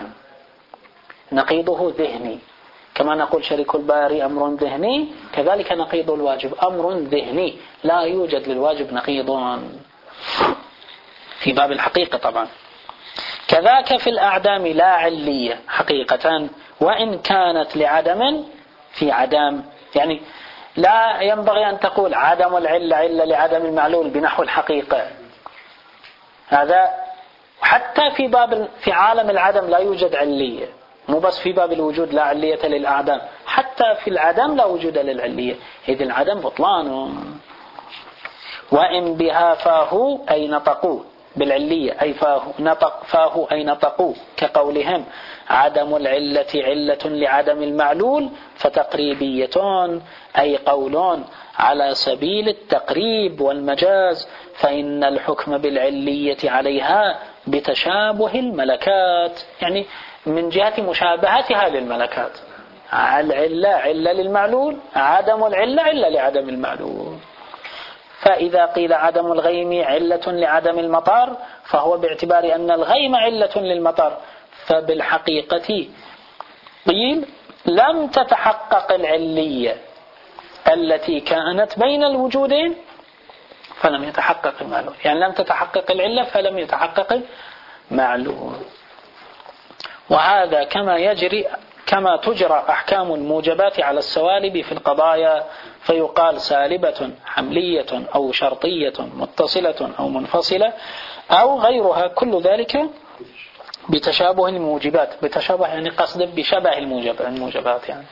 نقيضه ذهني. كما نقول شريك الباري أمر ذهني، كذلك نقيض الواجب أمر ذهني، لا يوجد للواجب نقيض في باب الحقيقة طبعا. كذاك في الأعدام لا علية حقيقة وإن كانت لعدم في عدم. يعني لا ينبغي أن تقول عدم العلة علة لعدم المعلول بنحو الحقيقة. هذا حتى في باب في عالم العدم لا يوجد علية، مو بس في باب الوجود لا علية للأعدام، حتى في العدم لا وجود للعلية، إذ العدم بطلان. وإن بها فاه أي نطقوا بالعلية أي فاه نطق فاه أي نطقوا كقولهم عدم العلة علة لعدم المعلول فتقريبية أي قولون على سبيل التقريب والمجاز، فإن الحكم بالعلية عليها بتشابه الملكات، يعني من جهة مشابهتها للملكات. العلة علة للمعلول، عدم العلة علة لعدم المعلول. فإذا قيل عدم الغيم علة لعدم المطر فهو باعتبار أن الغيم علة للمطر، فبالحقيقة قيل لم تتحقق العلية التي كانت بين الوجودين فلم يتحقق المعلول، يعني لم تتحقق العلة فلم يتحقق المعلول. وهذا كما يجري كما تجرى أحكام الموجبات على السوالب في القضايا، فيقال سالبة حملية أو شرطية متصلة أو منفصلة أو غيرها، كل ذلك بتشابه الموجبات. بتشابه يعني قصد بشبه الموجبات. يعني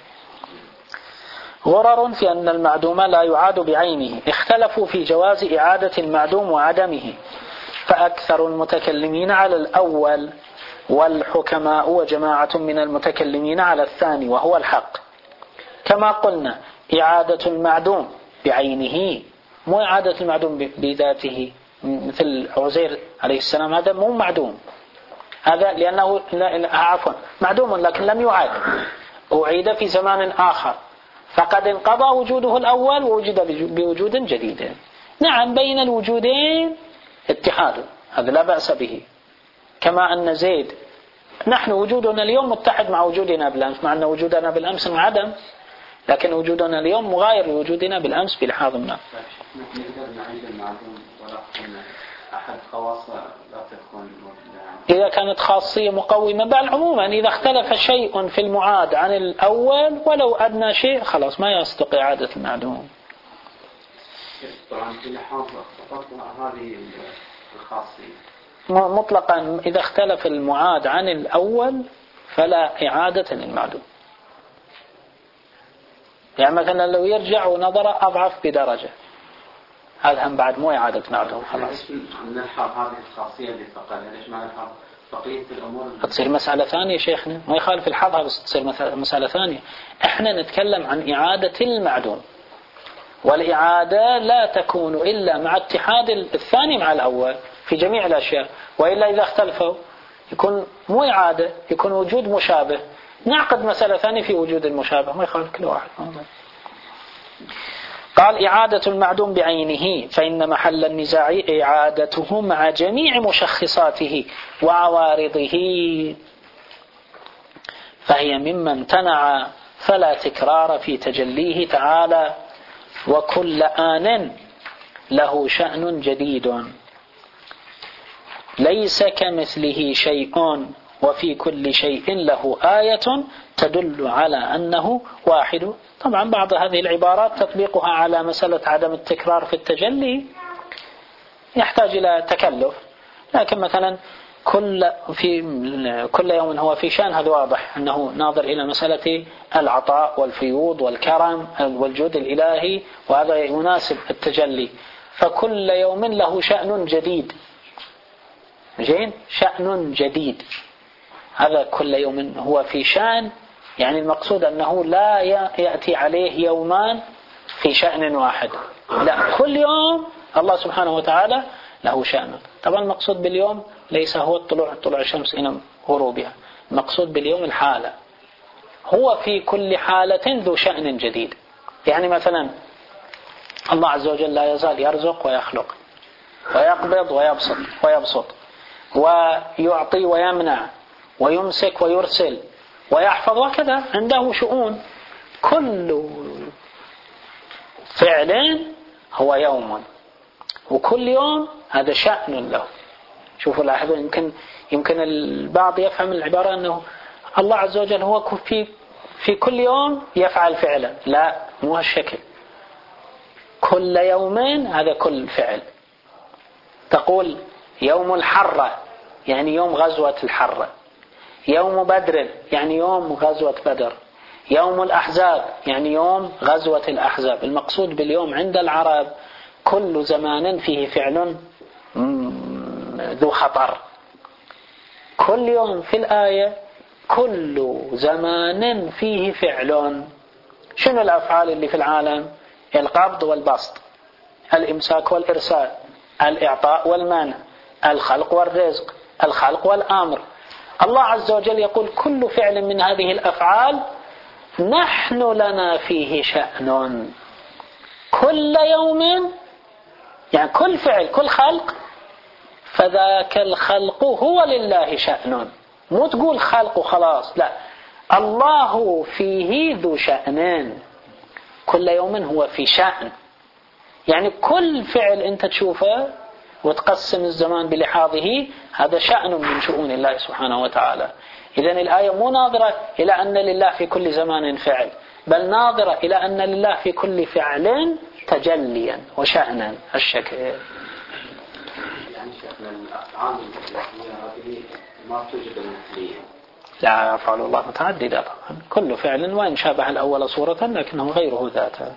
غرر في أن المعدوم لا يعاد بعينه، اختلفوا في جواز إعادة المعدوم وعدمه، فأكثر المتكلمين على الأول والحكماء وجماعة من المتكلمين على الثاني وهو الحق. كما قلنا إعادة المعدوم بعينه مو إعادة المعدوم بذاته، مثل عزير عليه السلام هذا مو معدوم، هذا لأنه عفوا معدوم لكن لم يعاد، أعيد في زمان آخر، فقد انقضى وجوده الأول ووجد بوجود جديد. نعم بين الوجودين اتحاد، هذا لا بأس به. كما أن زيد نحن وجودنا اليوم متحد مع وجودنا بالأمس، مع أن وجودنا بالأمس عدم، لكن وجودنا اليوم مغاير لوجودنا بالأمس بلحاظ ما. نقدر نعيد المعدوم ولكن أحد خواصه لا تكون إذا كانت خاصية مقومة، بل عموما إذا اختلف شيء في المعاد عن الأول ولو أدنى شيء خلاص ما يصدق إعادة المعدوم. طبعا في لحاظ فقط هذه الخاصية مطلقا إذا اختلف المعاد عن الأول فلا إعادة للمعدوم. يعني مثلا لو يرجع ونظر أضعف بدرجة، هذا هم بعد مو إعادة معدوم خلاص. نلحظ هذه الخاصية اللي فقط، ليش ما نلحظ بقية الأمور؟ تصير مسألة ثانية شيخنا، ما يخالف الحظها بس تصير مسألة ثانية. إحنا نتكلم عن إعادة المعدوم، والإعادة لا تكون إلا مع اتحاد الثاني مع الأول في جميع الأشياء، وإلا إذا اختلفوا يكون مو إعادة، يكون وجود مشابه. نعقد مسألة ثانية في وجود المشابه، ما يخالف كل واحد. قال إعادة المعدوم بعينه فإن محل النزاع إعادته مع جميع مشخصاته وعوارضه، فهي مما امتنع فلا تكرار في تجليه تعالى، وكل آن له شأن جديد ليس كمثله شيء وفي كل شيء له آية تدل على أنه واحد. طبعا بعض هذه العبارات تطبيقها على مسألة عدم التكرار في التجلي يحتاج إلى تكلف، لكن مثلا كل في كل يوم هو في شأن، هذا واضح أنه ناظر إلى مسألة العطاء والفيوض والكرم والجود الإلهي، وهذا يناسب التجلي. فكل يوم له شأن جديد، جين شأن جديد، هذا كل يوم هو في شأن، يعني المقصود أنه لا يأتي عليه يومان في شأن واحد، لا كل يوم الله سبحانه وتعالى له شأن. طبعا المقصود باليوم ليس هو الطلوع طلوع الشمس إلى غروبها، المقصود باليوم الحالة، هو في كل حالة ذو شأن جديد. يعني مثلا الله عز وجل لا يزال يرزق ويخلق ويقبض ويبسط ويبسط ويعطي ويمنع ويمسك ويرسل ويحفظ، وكذا عنده شؤون، كل فعل هو يوم، وكل يوم هذا شأن له شوفوا لاحظوا، يمكن يمكن البعض يفهم العبارة أنه الله عز وجل هو في في كل يوم يفعل فعلا. لا، مو هالشكل. كل يومين هذا كل فعل. تقول يوم الحرة يعني يوم غزوة الحرة، يوم بدر يعني يوم غزوة بدر، يوم الأحزاب يعني يوم غزوة الأحزاب. المقصود باليوم عند العرب كل زمان فيه فعل ذو خطر. كل يوم في الآية كل زمان فيه فعل. شنو الأفعال اللي في العالم؟ القبض والبسط، الإمساك والإرسال، الإعطاء والمنع، الخلق والرزق، الخلق والأمر. الله عز وجل يقول كل فعل من هذه الأفعال نحن لنا فيه شأن. كل يوم يعني كل فعل كل خلق، فذاك الخلق هو لله شأن. مو تقول خلق وخلاص، لا، الله فيه ذو شأنين. كل يوم هو في شأن، يعني كل فعل أنت تشوفه وتقسم الزمان بلحاظه هذا شأن من شؤون الله سبحانه وتعالى. إذن الآية مو ناظرة إلى أن لله في كل زمان فعل، بل ناظرة إلى أن لله في كل فعل تجليا وشأنا الشكل. يعني شأن الأفعال هذه ما توجد المثلية. لا، أفعال الله متعددة طبعا، كل فعل وإن شابه الأول صورة لكنه غيره ذاته.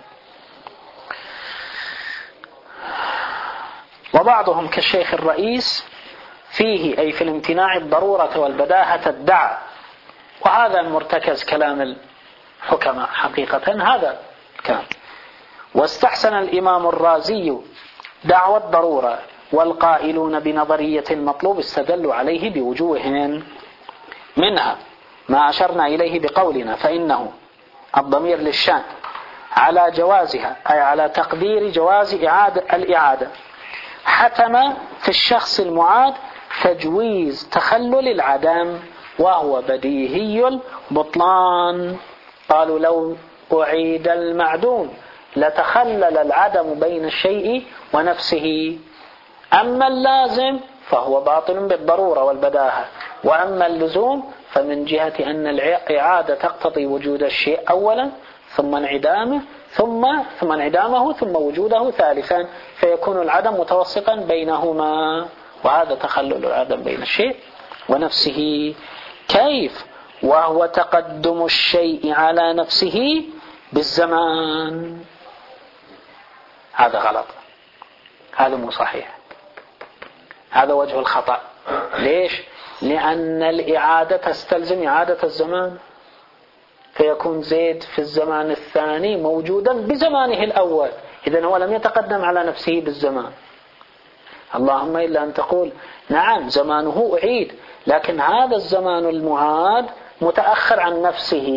وبعضهم كالشيخ الرئيس فيه أي في الامتناع الضرورة والبداهة ادعى، وهذا مرتكز كلام الحكماء حقيقة هذا كان. واستحسن الإمام الرازي دعوى الضرورة، والقائلون بنظرية المطلوب استدلوا عليه بوجوه، منها ما أشرنا إليه بقولنا فإنه الضمير للشأن على جوازها، أي على تقدير جواز إعادة الإعادة. حتم في الشخص المعاد تجويز تخلل العدم، وهو بديهي البطلان. قالوا لو أعيد المعدوم لتخلل العدم بين الشيء ونفسه. أما اللازم فهو باطل بالضرورة والبداهة، وأما اللزوم فمن جهة أن الإعادة تقتضي وجود الشيء أولا ثم انعدامه ثم ثم انعدامه ثم وجوده ثالثا، فيكون العدم متوسطا بينهما، وهذا تخلل العدم بين الشيء ونفسه. كيف؟ وهو تقدم الشيء على نفسه بالزمان. هذا غلط، هذا مو صحيح، هذا وجه الخطأ. ليش؟ لأن الإعادة تستلزم إعادة الزمان، فيكون زيد في الزمان الثاني موجودا بزمانه الأول، إذن هو لم يتقدم على نفسه بالزمان. اللهم إلا أن تقول نعم زمانه أعيد، لكن هذا الزمان المعاد متأخر عن نفسه.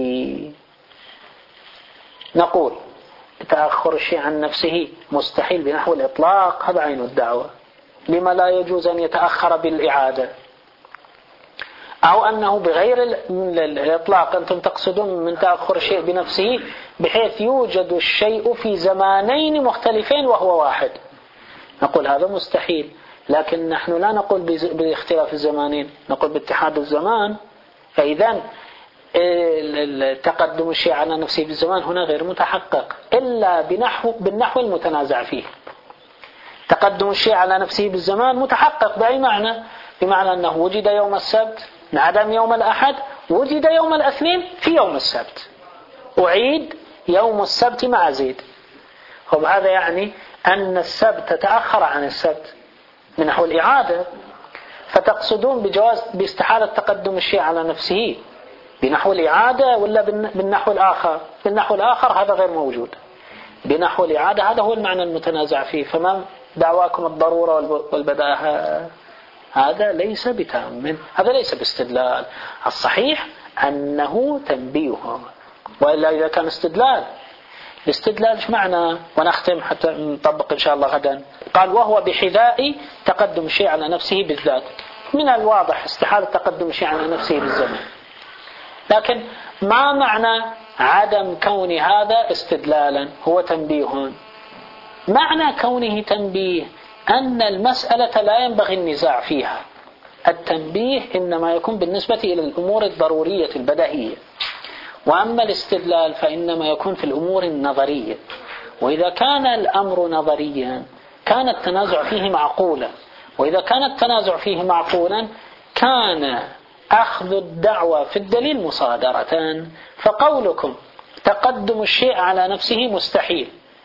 نقول تأخر الشيء عن نفسه مستحيل بنحو الإطلاق، هذا عين الدعوة. لما لا يجوز أن يتأخر بالإعادة؟ أو أنه بغير الإطلاق أنتم تقصدون من تأخر الشيء بنفسه بحيث يوجد الشيء في زمانين مختلفين وهو واحد. نقول هذا مستحيل، لكن نحن لا نقول باختلاف الزمانين، نقول باتحاد الزمان. فإذا تقدم الشيء على نفسه بالزمان هنا غير متحقق إلا بنحو بالنحو المتنازع فيه. تقدم الشيء على نفسه بالزمان متحقق بأي معنى؟ بمعنى أنه وجد يوم السبت انعدم يوم الأحد، وجد يوم الاثنين في يوم السبت، أعيد يوم السبت مع زيد. وهذا يعني أن السبت تأخر عن السبت من نحو الإعادة، فتقصدون بجواز باستحالة تقدم الشيء على نفسه بنحو الإعادة ولا بالنحو الآخر؟ بالنحو الآخر هذا غير موجود، بنحو الإعادة هذا هو المعنى المتنازع فيه. فما دعواكم الضرورة والبداهة؟ هذا ليس بتام، هذا ليس باستدلال. الصحيح أنه تنبيه، وإلا إذا كان استدلال، الاستدلال ايش معنى؟ ونختم حتى نطبق إن شاء الله غدا. قال وهو بحذاء تقدم الشيء على نفسه بالذات. من الواضح استحالة تقدم الشيء على نفسه بالزمن، لكن ما معنى عدم كون هذا استدلالا؟ هو تنبيه. معنى كونه تنبيه أن المسألة لا ينبغي النزاع فيها، التنبيه إنما يكون بالنسبة إلى الأمور الضرورية البديهية، وأما الاستدلال فإنما يكون في الأمور النظرية. وإذا كان الأمر نظريا كان التنازع فيه معقولا، وإذا كان التنازع فيه معقولا كان أخذ الدعوة في الدليل مصادرة. فقولكم تقدم الشيء على نفسه مستحيل،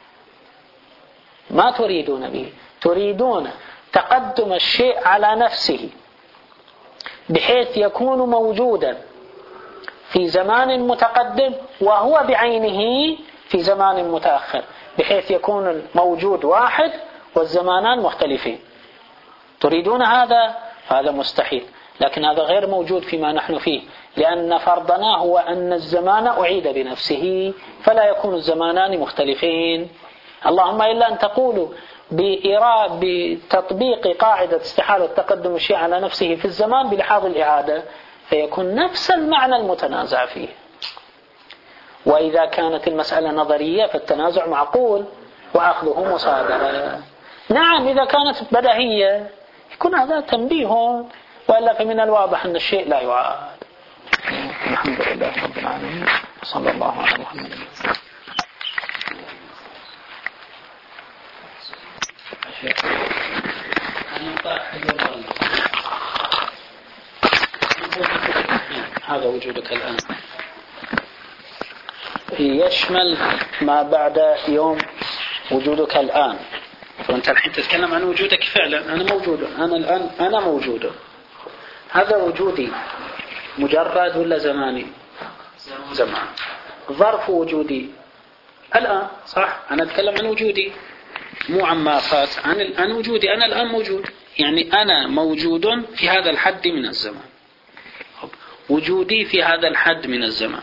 ما تريدون به، تريدون تقدم الشيء على نفسه بحيث يكون موجودا في زمان متقدم وهو بعينه في زمان متأخر، بحيث يكون الموجود واحد والزمانان مختلفين. تريدون هذا؟ هذا مستحيل، لكن هذا غير موجود فيما نحن فيه، لأن فرضنا هو أن الزمان أعيد بنفسه فلا يكون الزمانان مختلفين. اللهم إلا أن تقولوا بتطبيق قاعدة استحالة تقدم الشيء على نفسه في الزمان بلحاظ الإعادة، فيكون نفس المعنى المتنازع فيه. وإذا كانت المسألة نظرية فالتنازع معقول وأخذه مصادرة. نعم إذا كانت بديهية يكون هذا تنبيه، وإلا فمن الواضح أن الشيء لا يعاد. الحمد لله رب العالمين، صلى الله على محمد. هذا وجودك الآن يشمل ما بعد يوم وجودك الآن. وأنت الحين تتكلم عن وجودك فعلا، أنا موجود، أنا الآن أنا موجود. هذا وجودي مجرد ولا زماني؟ زمان. ظرف وجودي الآن، صح؟ أنا أتكلم عن وجودي مو عما فات، عن عن وجودي. أنا الآن موجود، يعني أنا موجود في هذا الحد من الزمان، وجودي في هذا الحد من الزمان.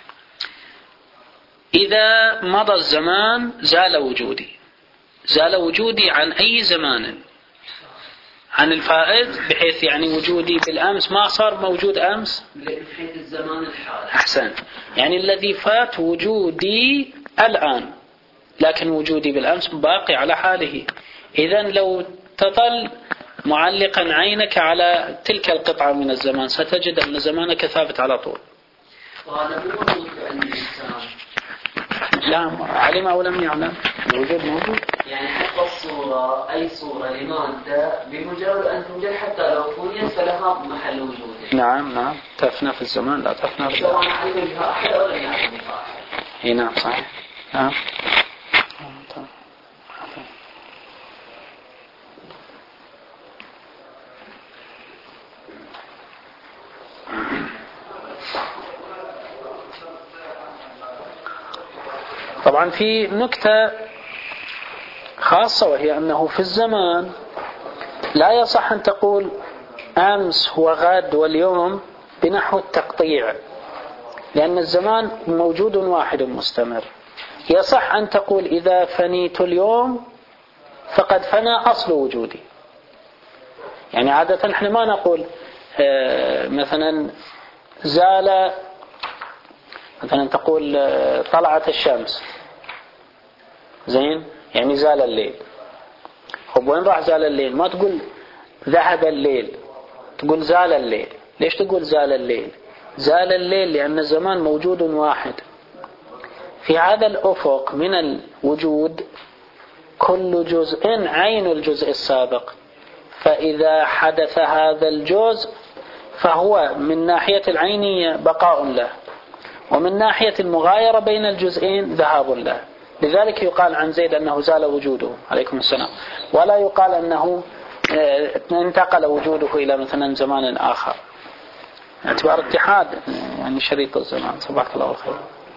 إذا مضى الزمان زال وجودي. زال وجودي عن أي زمان؟ عن الفائت، بحيث يعني وجودي بالأمس ما صار موجود أمس، بحيث الزمان الحالي. أحسن، يعني الذي فات وجودي الآن، لكن وجودي بالأمس باقي على حاله. إذن لو تظل معلقا عينك على تلك القطعة من الزمان ستجد أن زمانك ثابت على طول. وهذا مو موجود في علم الإنسان. لا، علم أو لم يعلم، الوجود موجود. يعني حتى الصورة، أي صورة لمادة بمجرد أن توجد حتى لو فنيت فلها محل وجود. نعم نعم، تفنى في الزمان لا تفنى في سواء علم بها أحد أو لم يعلم بها أحد. اي نعم صحيح. نعم. طبعا في نكتة خاصة، وهي أنه في الزمان لا يصح أن تقول أمس وغد واليوم بنحو التقطيع، لأن الزمان موجود واحد مستمر. يصح أن تقول إذا فنيت اليوم فقد فنى أصل وجودي. يعني عادة نحن ما نقول مثلا زال، مثلا تقول طلعت الشمس، زين، يعني زال الليل. خب وين راح زال الليل؟ ما تقول ذهب الليل، تقول زال الليل. ليش تقول زال الليل؟ زال الليل لأن الزمان موجود واحد. في هذا الأفق من الوجود كل جزء عين الجزء السابق، فإذا حدث هذا الجزء فهو من ناحية العينية بقاء له، ومن ناحية المغايرة بين الجزئين ذهاب له. لذلك يقال عن زيد أنه زال وجوده، عليكم السلام، ولا يقال أنه انتقل وجوده إلى مثلا زمان آخر، اعتبار اتحاد يعني شريط الزمان. صباحك الله الخير.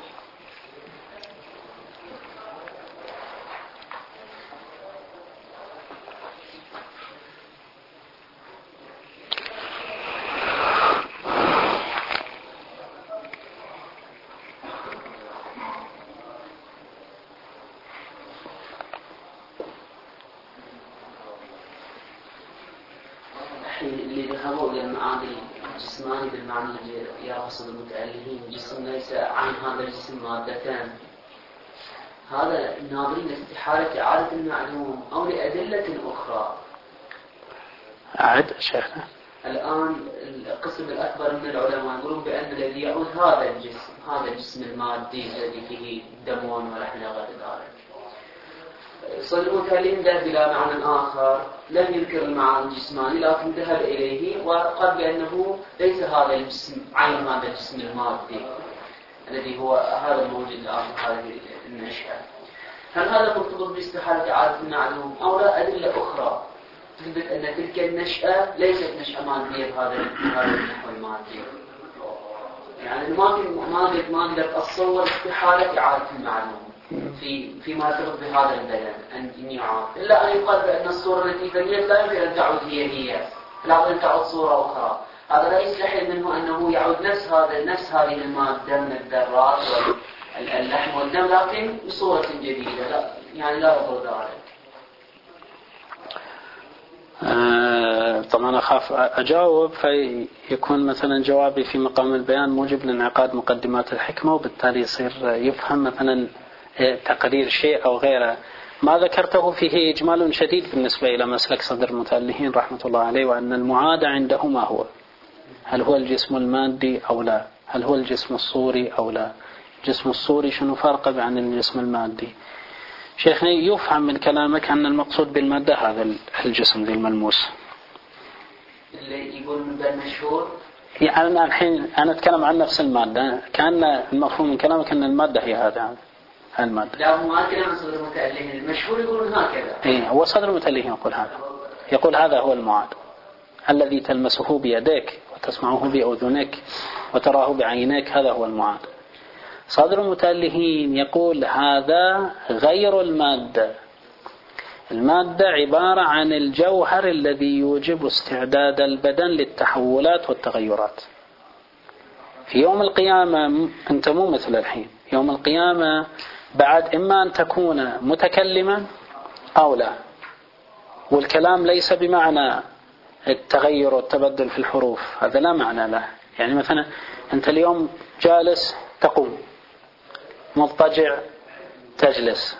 اللي ذهبوا إلى المعاني الجسماني بالمعنى الذي يقصد المتألهين، الجسم ليس عن هذا الجسم مادتان. هذا ناظرين لاستحالة إعادة المعلوم أو لأدلة أخرى. أعد شيخنا. الآن القسم الأكبر من العلماء يقولون بأن الذي يعود هذا الجسم هذا الجسم المادي الذي فيه دمون ولحم غير ذلك. صدر المتكلم ذهب إلى معنى آخر لم يذكر المعنى الجسماني لكن ذهب إليه وقال بأنه ليس هذا الجسم عين هذا الجسم المادي الذي هو هذا الموجود الآن هذه النشأة. هل هذا مرتبط باستحالة إعادة المعلوم أو لا أدلة أخرى تثبت أن تلك النشأة ليست نشأة مادية بهذا النحو المادي؟ يعني ما ما ما أقدر أتصور استحالة إعادة المعلوم في فيما يرتبط بهذا البدن أن يعاد إلا أن يقال بأن الصورة التي بنيت لا يمكن أن تعود هي هي لا أن تعود صورة أخرى. هذا لا يستحيل منه أنه يعود نفس هذا نفس هذه المادة من الذرات واللحم والدم لكن بصورة جديدة لا يعني لا يضر ذلك. آه طبعا أخاف أجاوب فيكون مثلا جوابي في مقام البيان موجب لانعقاد مقدمات الحكمة وبالتالي يصير يفهم مثلا تقرير شيء أو غيره. ما ذكرته فيه إجمال شديد بالنسبة إلى مسلك صدر المتألهين رحمة الله عليه وأن المعاد عنده ما هو هل هو الجسم المادي أو لا هل هو الجسم الصوري أو لا الجسم الصوري شنو فرقه عن الجسم المادي. شيخنا يفهم من كلامك أن المقصود بالمادة هذا الجسم ذي الملموس اللي يقول من ذا المشهور. يعني أنا الحين أنا أتكلم عن نفس المادة كان المفهوم من كلامك أن المادة هي هذا المادة. لا ما كلام عن صدر المتألهين المشهور يقولون هكذا. إيه هو صدر المتألهين يقول هذا يقول هذا هو المعاد الذي تلمسه بيديك وتسمعه بأذنك وتراه بعينيك هذا هو المعاد. صدر المتألهين يقول هذا غير المادة. المادة عبارة عن الجوهر الذي يوجب استعداد البدن للتحولات والتغيرات. في يوم القيامة أنت مو مثل الحين يوم القيامة بعد إما أن تكون متكلما أو لا والكلام ليس بمعنى التغير والتبدل في الحروف هذا لا معنى له. يعني مثلا أنت اليوم جالس تقوم مضطجع تجلس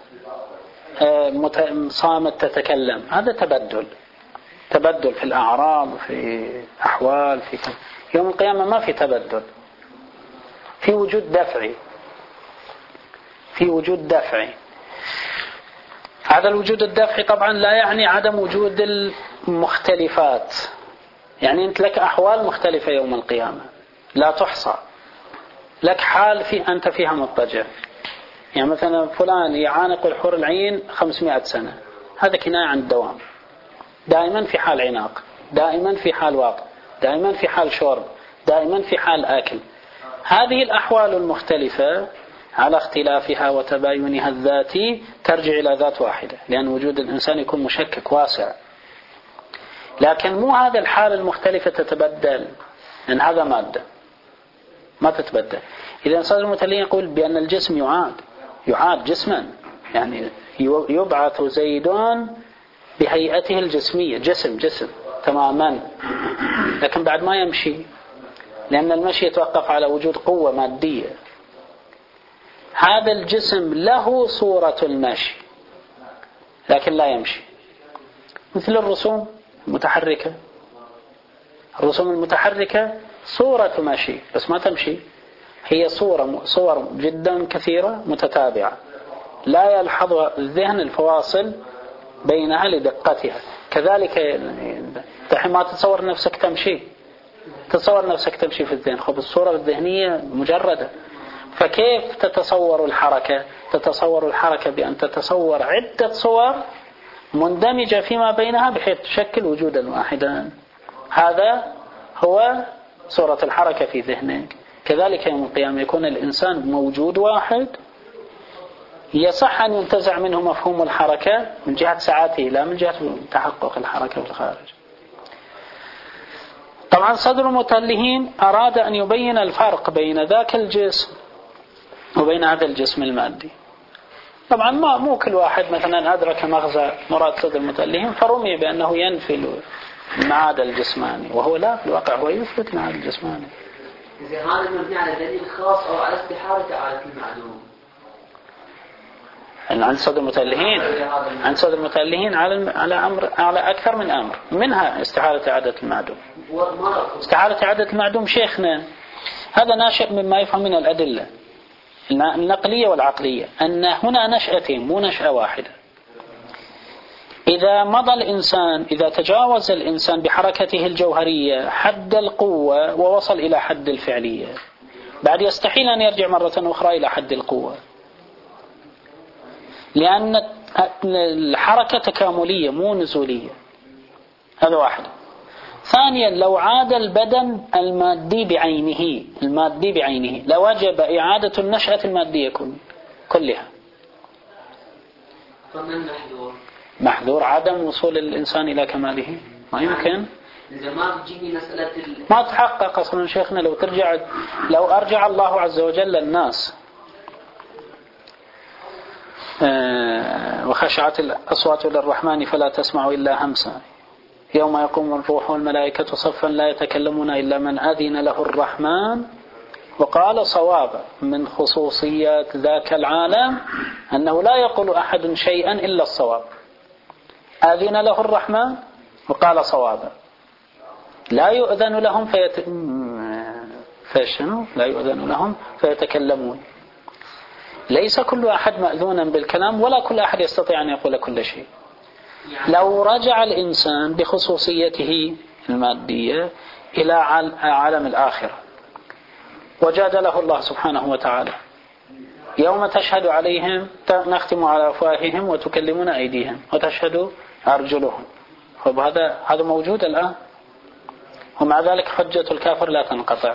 صامت تتكلم هذا تبدل تبدل في الأعراض في أحوال في يوم القيامة ما في تبدل في وجود دفعي في وجود دفعي. هذا الوجود الدفعي طبعا لا يعني عدم وجود المختلفات يعني أنت لك أحوال مختلفة يوم القيامة لا تحصى. لك حال في أنت فيها مضطجع يعني مثلا فلان يعانق الحور العين خمسمائة سنة هذا كناية عن الدوام دائما في حال عناق دائما في حال واقع دائما في حال شرب دائما في حال آكل. هذه الأحوال المختلفة على اختلافها وتباينها الذاتي ترجع إلى ذات واحدة لأن وجود الإنسان يكون مشكك واسع لكن مو هذا الحال المختلفة تتبدل لأن هذا مادة ما تتبدل. إذا صدر المتألهين يقول بأن الجسم يعاد يعاد جسما يعني يبعث زيدون بهيئته الجسمية جسم جسم تماما لكن بعد ما يمشي لأن المشي يتوقف على وجود قوة مادية. هذا الجسم له صورة المشي لكن لا يمشي مثل الرسوم المتحركة. الرسوم المتحركة صورة مشي بس ما تمشي هي صورة صور جدا كثيرة متتابعة لا يلحظ الذهن الفواصل بينها لدقتها. كذلك تحين ما تتصور نفسك تمشي تتصور نفسك تمشي في الذهن خب الصورة الذهنية مجردة. فكيف تتصور الحركة؟ تتصور الحركة بأن تتصور عدة صور مندمجة فيما بينها بحيث تشكل وجودا واحدا. هذا هو صورة الحركة في ذهنك. كذلك يوم القيامة يكون الإنسان موجود واحد يصح أن ينتزع منه مفهوم الحركة من جهة ساعته لا من جهة تحقق الحركة في الخارج. طبعا صدر المتألهين أراد أن يبين الفرق بين ذاك الجسم وبين هذا الجسم المادي. طبعا ما مو كل واحد مثلا أدرك مغزى مراد صدر المتألهين فرمي بأنه ينفي المعاد الجسماني وهو لا في الواقع هو يثبت المعاد الجسماني. إذا هذا مبني على دليل خاص أو على استحالة إعادة المعلوم. عند صدر المتألهين عند صدر المتألهين على على أمر على أكثر من أمر، منها استحالة إعادة المعدوم. استحالة إعادة المعدوم شيخنا هذا ناشئ مما يفهم من الأدلة النقلية والعقلية، أن هنا نشأتين مو نشأة واحدة. إذا مضى الإنسان، إذا تجاوز الإنسان بحركته الجوهرية حد القوة ووصل إلى حد الفعلية، بعد يستحيل أن يرجع مرة أخرى إلى حد القوة، لأن الحركة تكاملية مو نزولية. هذا واحد. ثانيا، لو عاد البدن المادي بعينه المادي بعينه لوجب إعادة النشأة المادية كلها. فمن محذور؟ محذور عدم وصول الإنسان إلى كماله، ما يمكن. إذا ما بتجيني مسألة ال... ما تحقق أصلا شيخنا. لو ترجع لو أرجع الله عز وجل الناس آه وخشعت الأصوات للرحمن فلا تسمع إلا همسا، يوم يقوم الروح والملائكة صفا لا يتكلمون إلا من أذن له الرحمن وقال صوابا. من خصوصيات ذاك العالم أنه لا يقول أحد شيئا إلا الصواب. أذن له الرحمن وقال صوابا. لا يؤذن لهم فيت... فيشنوا لا يؤذن لهم فيتكلمون. ليس كل أحد مأذونا بالكلام، ولا كل أحد يستطيع أن يقول كل شيء. لو رجع الإنسان بخصوصيته المادية إلى عالم الآخرة وجادله الله سبحانه وتعالى، يوم تشهد عليهم نختم على أفواههم وتكلمنا أيديهم وتشهد أرجلهم، فهذا هذا موجود الآن، ومع ذلك حجة الكافر لا تنقطع.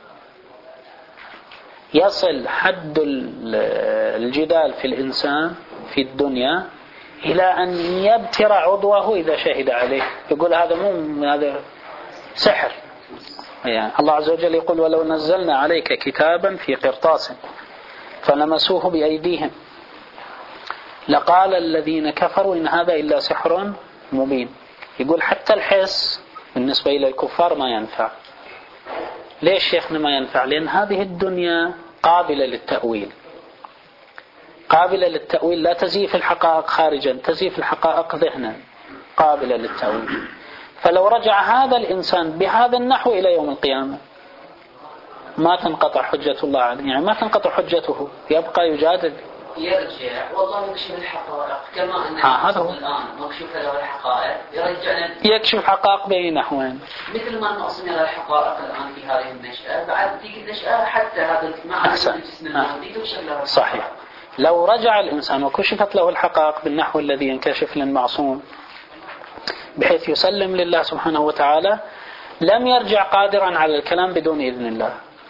يصل حد الجدال في الإنسان في الدنيا إلى أن يبتر عضوه إذا شهد عليه، يقول هذا مو هذا سحر. يعني الله عز وجل يقول ولو نزلنا عليك كتابا في قرطاس فلمسوه بأيديهم لقال الذين كفروا إن هذا إلا سحر مبين. يقول حتى الحس بالنسبة إلى الكفار ما ينفع. ليش شيخنا ما ينفع؟ لأن هذه الدنيا قابلة للتأويل، قابلة للتأويل، لا تزيف الحقائق خارجا، تزيف الحقائق ذهنا، قابلة للتأويل. فلو رجع هذا الإنسان بهذا النحو إلى يوم القيامة ما تنقطع حجة الله عليه، يعني ما تنقطع حجته، يبقى يجادل. يرجع والله يكشف الحقائق كما أن آه هذا الآن مكشوف له الحقائق، يرجعنا يكشف حقائق بين نحوين. مثل ما نقسم يرى الحقائق الآن في هذه النشأة، بعد تيجي النشأة حتى هذا مع الجسم المادي تكشف له. صحيح. لو رجع الإنسان وكشفت له الحقائق بالنحو الذي ينكشف للمعصوم بحيث يسلم لله سبحانه وتعالى، لم يرجع قادرا على الكلام بدون إذن الله.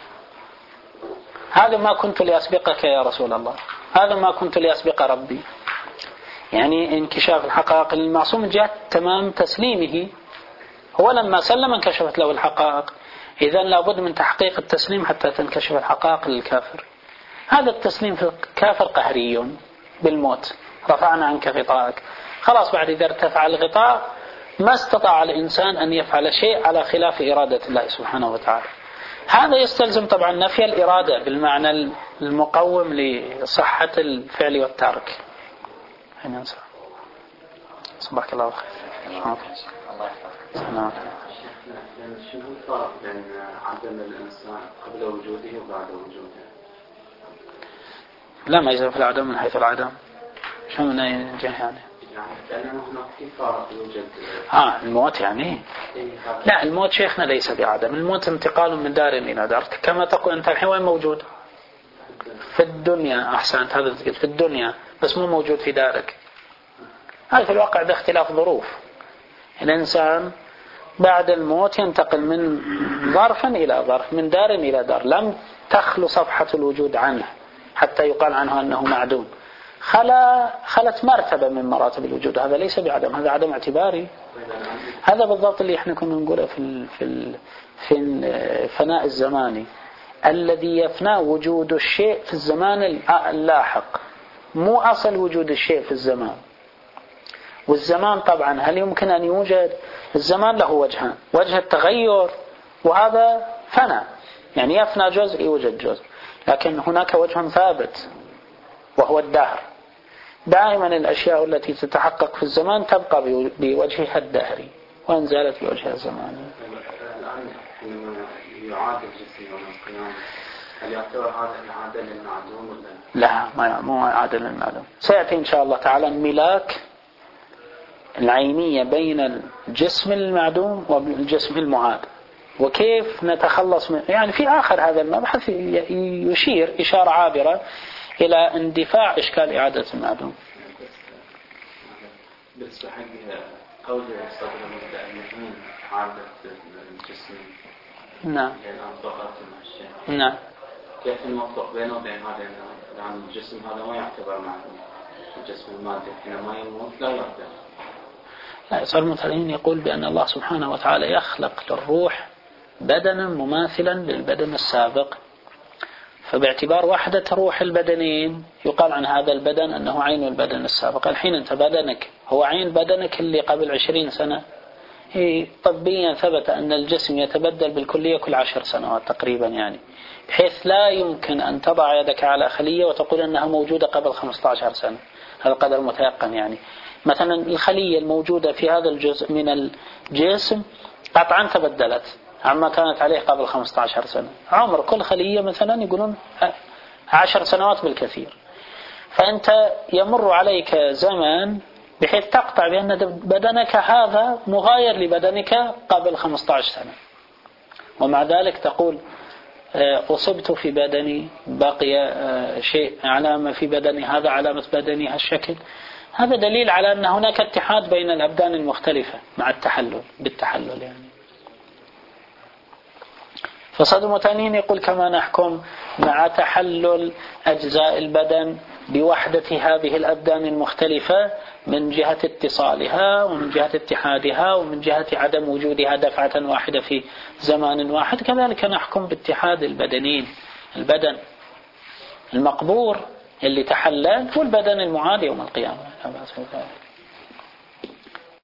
هذا ما كنت لأسبقك يا رسول الله، هذا ما كنت لأسبق ربي. يعني انكشاف الحقائق للمعصوم جاءت تمام تسليمه، هو لما سلم انكشفت له الحقائق، إذن لابد من تحقيق التسليم حتى تنكشف الحقائق للكافر. هذا التسليم في الكافر قهري بالموت، رفعنا عنك غطاءك، خلاص بعد إذا ارتفع الغطاء ما استطاع الإنسان أن يفعل شيء على خلاف إرادة الله سبحانه وتعالى. هذا يستلزم طبعا نفي الإرادة بالمعنى المقوم لصحة الفعل والترك. هنا ننسى. صباحك الله خير. الله يحفظك. شنو الفرق بين عدم الإنسان قبل وجوده وبعد وجوده؟ لا ما يزال في العدم من حيث العدم. شو من أي جهة يعني؟ لأنه هناك في فرق يوجد. آه الموت يعني؟ لا الموت شيخنا ليس بعدم، الموت انتقال من دار إلى دار، كما تقول أنت الحين وين موجود؟ في الدنيا. أحسنت، هذا في الدنيا بس مو موجود في دارك. هذا في الواقع ده اختلاف ظروف. الإنسان بعد الموت ينتقل من ظرف إلى ظرف، من دار إلى دار، لم تخلو صفحة الوجود عنه حتى يقال عنه أنه معدوم. خلا خلت مرتبة من مراتب الوجود، هذا ليس بعدم، هذا عدم اعتباري. هذا بالضبط اللي احنا كنا نقوله في ال في ال في الفناء الزماني الذي يفنى وجود الشيء في الزمان اللاحق، مو أصل وجود الشيء في الزمان. والزمان طبعا هل يمكن أن يوجد؟ الزمان له وجهان، وجه التغير وهذا فنى، يعني يفنى جزء يوجد جزء، لكن هناك وجه ثابت وهو الدهر. دائما الأشياء التي تتحقق في الزمان تبقى بوجهها الدهري وإن زالت بوجهها الزماني. الآن حينما يعاد الجسم يوم القيامة هل يعتبر هذا إعادة للمعدوم ولا لا؟ ما مو إعادة للمعدوم. سيأتي إن شاء الله تعالى الملاك العينية بين الجسم المعدوم والجسم المعاد، وكيف نتخلص من، يعني في آخر هذا المبحث يشير إشارة عابرة إلى اندفاع إشكال إعادة المعدوم. بس حق قول الصدر مبدأ المهم إعادة الجسم. نعم. نعم. كيف نوفق بينه وبين هذا؟ لأن الجسم هذا ما يعتبر معدوم، الجسم المادي حينما يموت لا يعتبر. لا، صار المثلين يقول بأن الله سبحانه وتعالى يخلق للروح بدنا مماثلا للبدن السابق، فباعتبار وحدة روح البدنين يقال عن هذا البدن أنه عين البدن السابق. الحين أنت بدنك هو عين بدنك اللي قبل عشرين سنة. طبيا ثبت أن الجسم يتبدل بالكلية كل عشر سنوات تقريبا، يعني بحيث لا يمكن أن تضع يدك على خلية وتقول أنها موجودة قبل خمسة عشر سنة، هذا قدر متيقن. يعني مثلا الخلية الموجودة في هذا الجزء من الجسم قطعا تبدلت عما كانت عليه قبل خمسة عشر سنة. عمر كل خلية مثلا يقولون عشر سنوات بالكثير، فأنت يمر عليك زمان بحيث تقطع بأن بدنك هذا مغاير لبدنك قبل خمسة عشر سنة، ومع ذلك تقول أصبت في بدني بقي شيء علامة في بدني هذا علامة بدني هالشكل. هذا دليل على أن هناك اتحاد بين الأبدان المختلفة مع التحلل بالتحلل. يعني فصدر المتأنين يقول كما نحكم مع تحلل أجزاء البدن بوحدة هذه الأبدان المختلفة من جهة اتصالها ومن جهة اتحادها ومن جهة عدم وجودها دفعة واحدة في زمان واحد، كذلك نحكم باتحاد البدنين، البدن المقبور اللي تحلل والبدن المعاد يوم القيامة.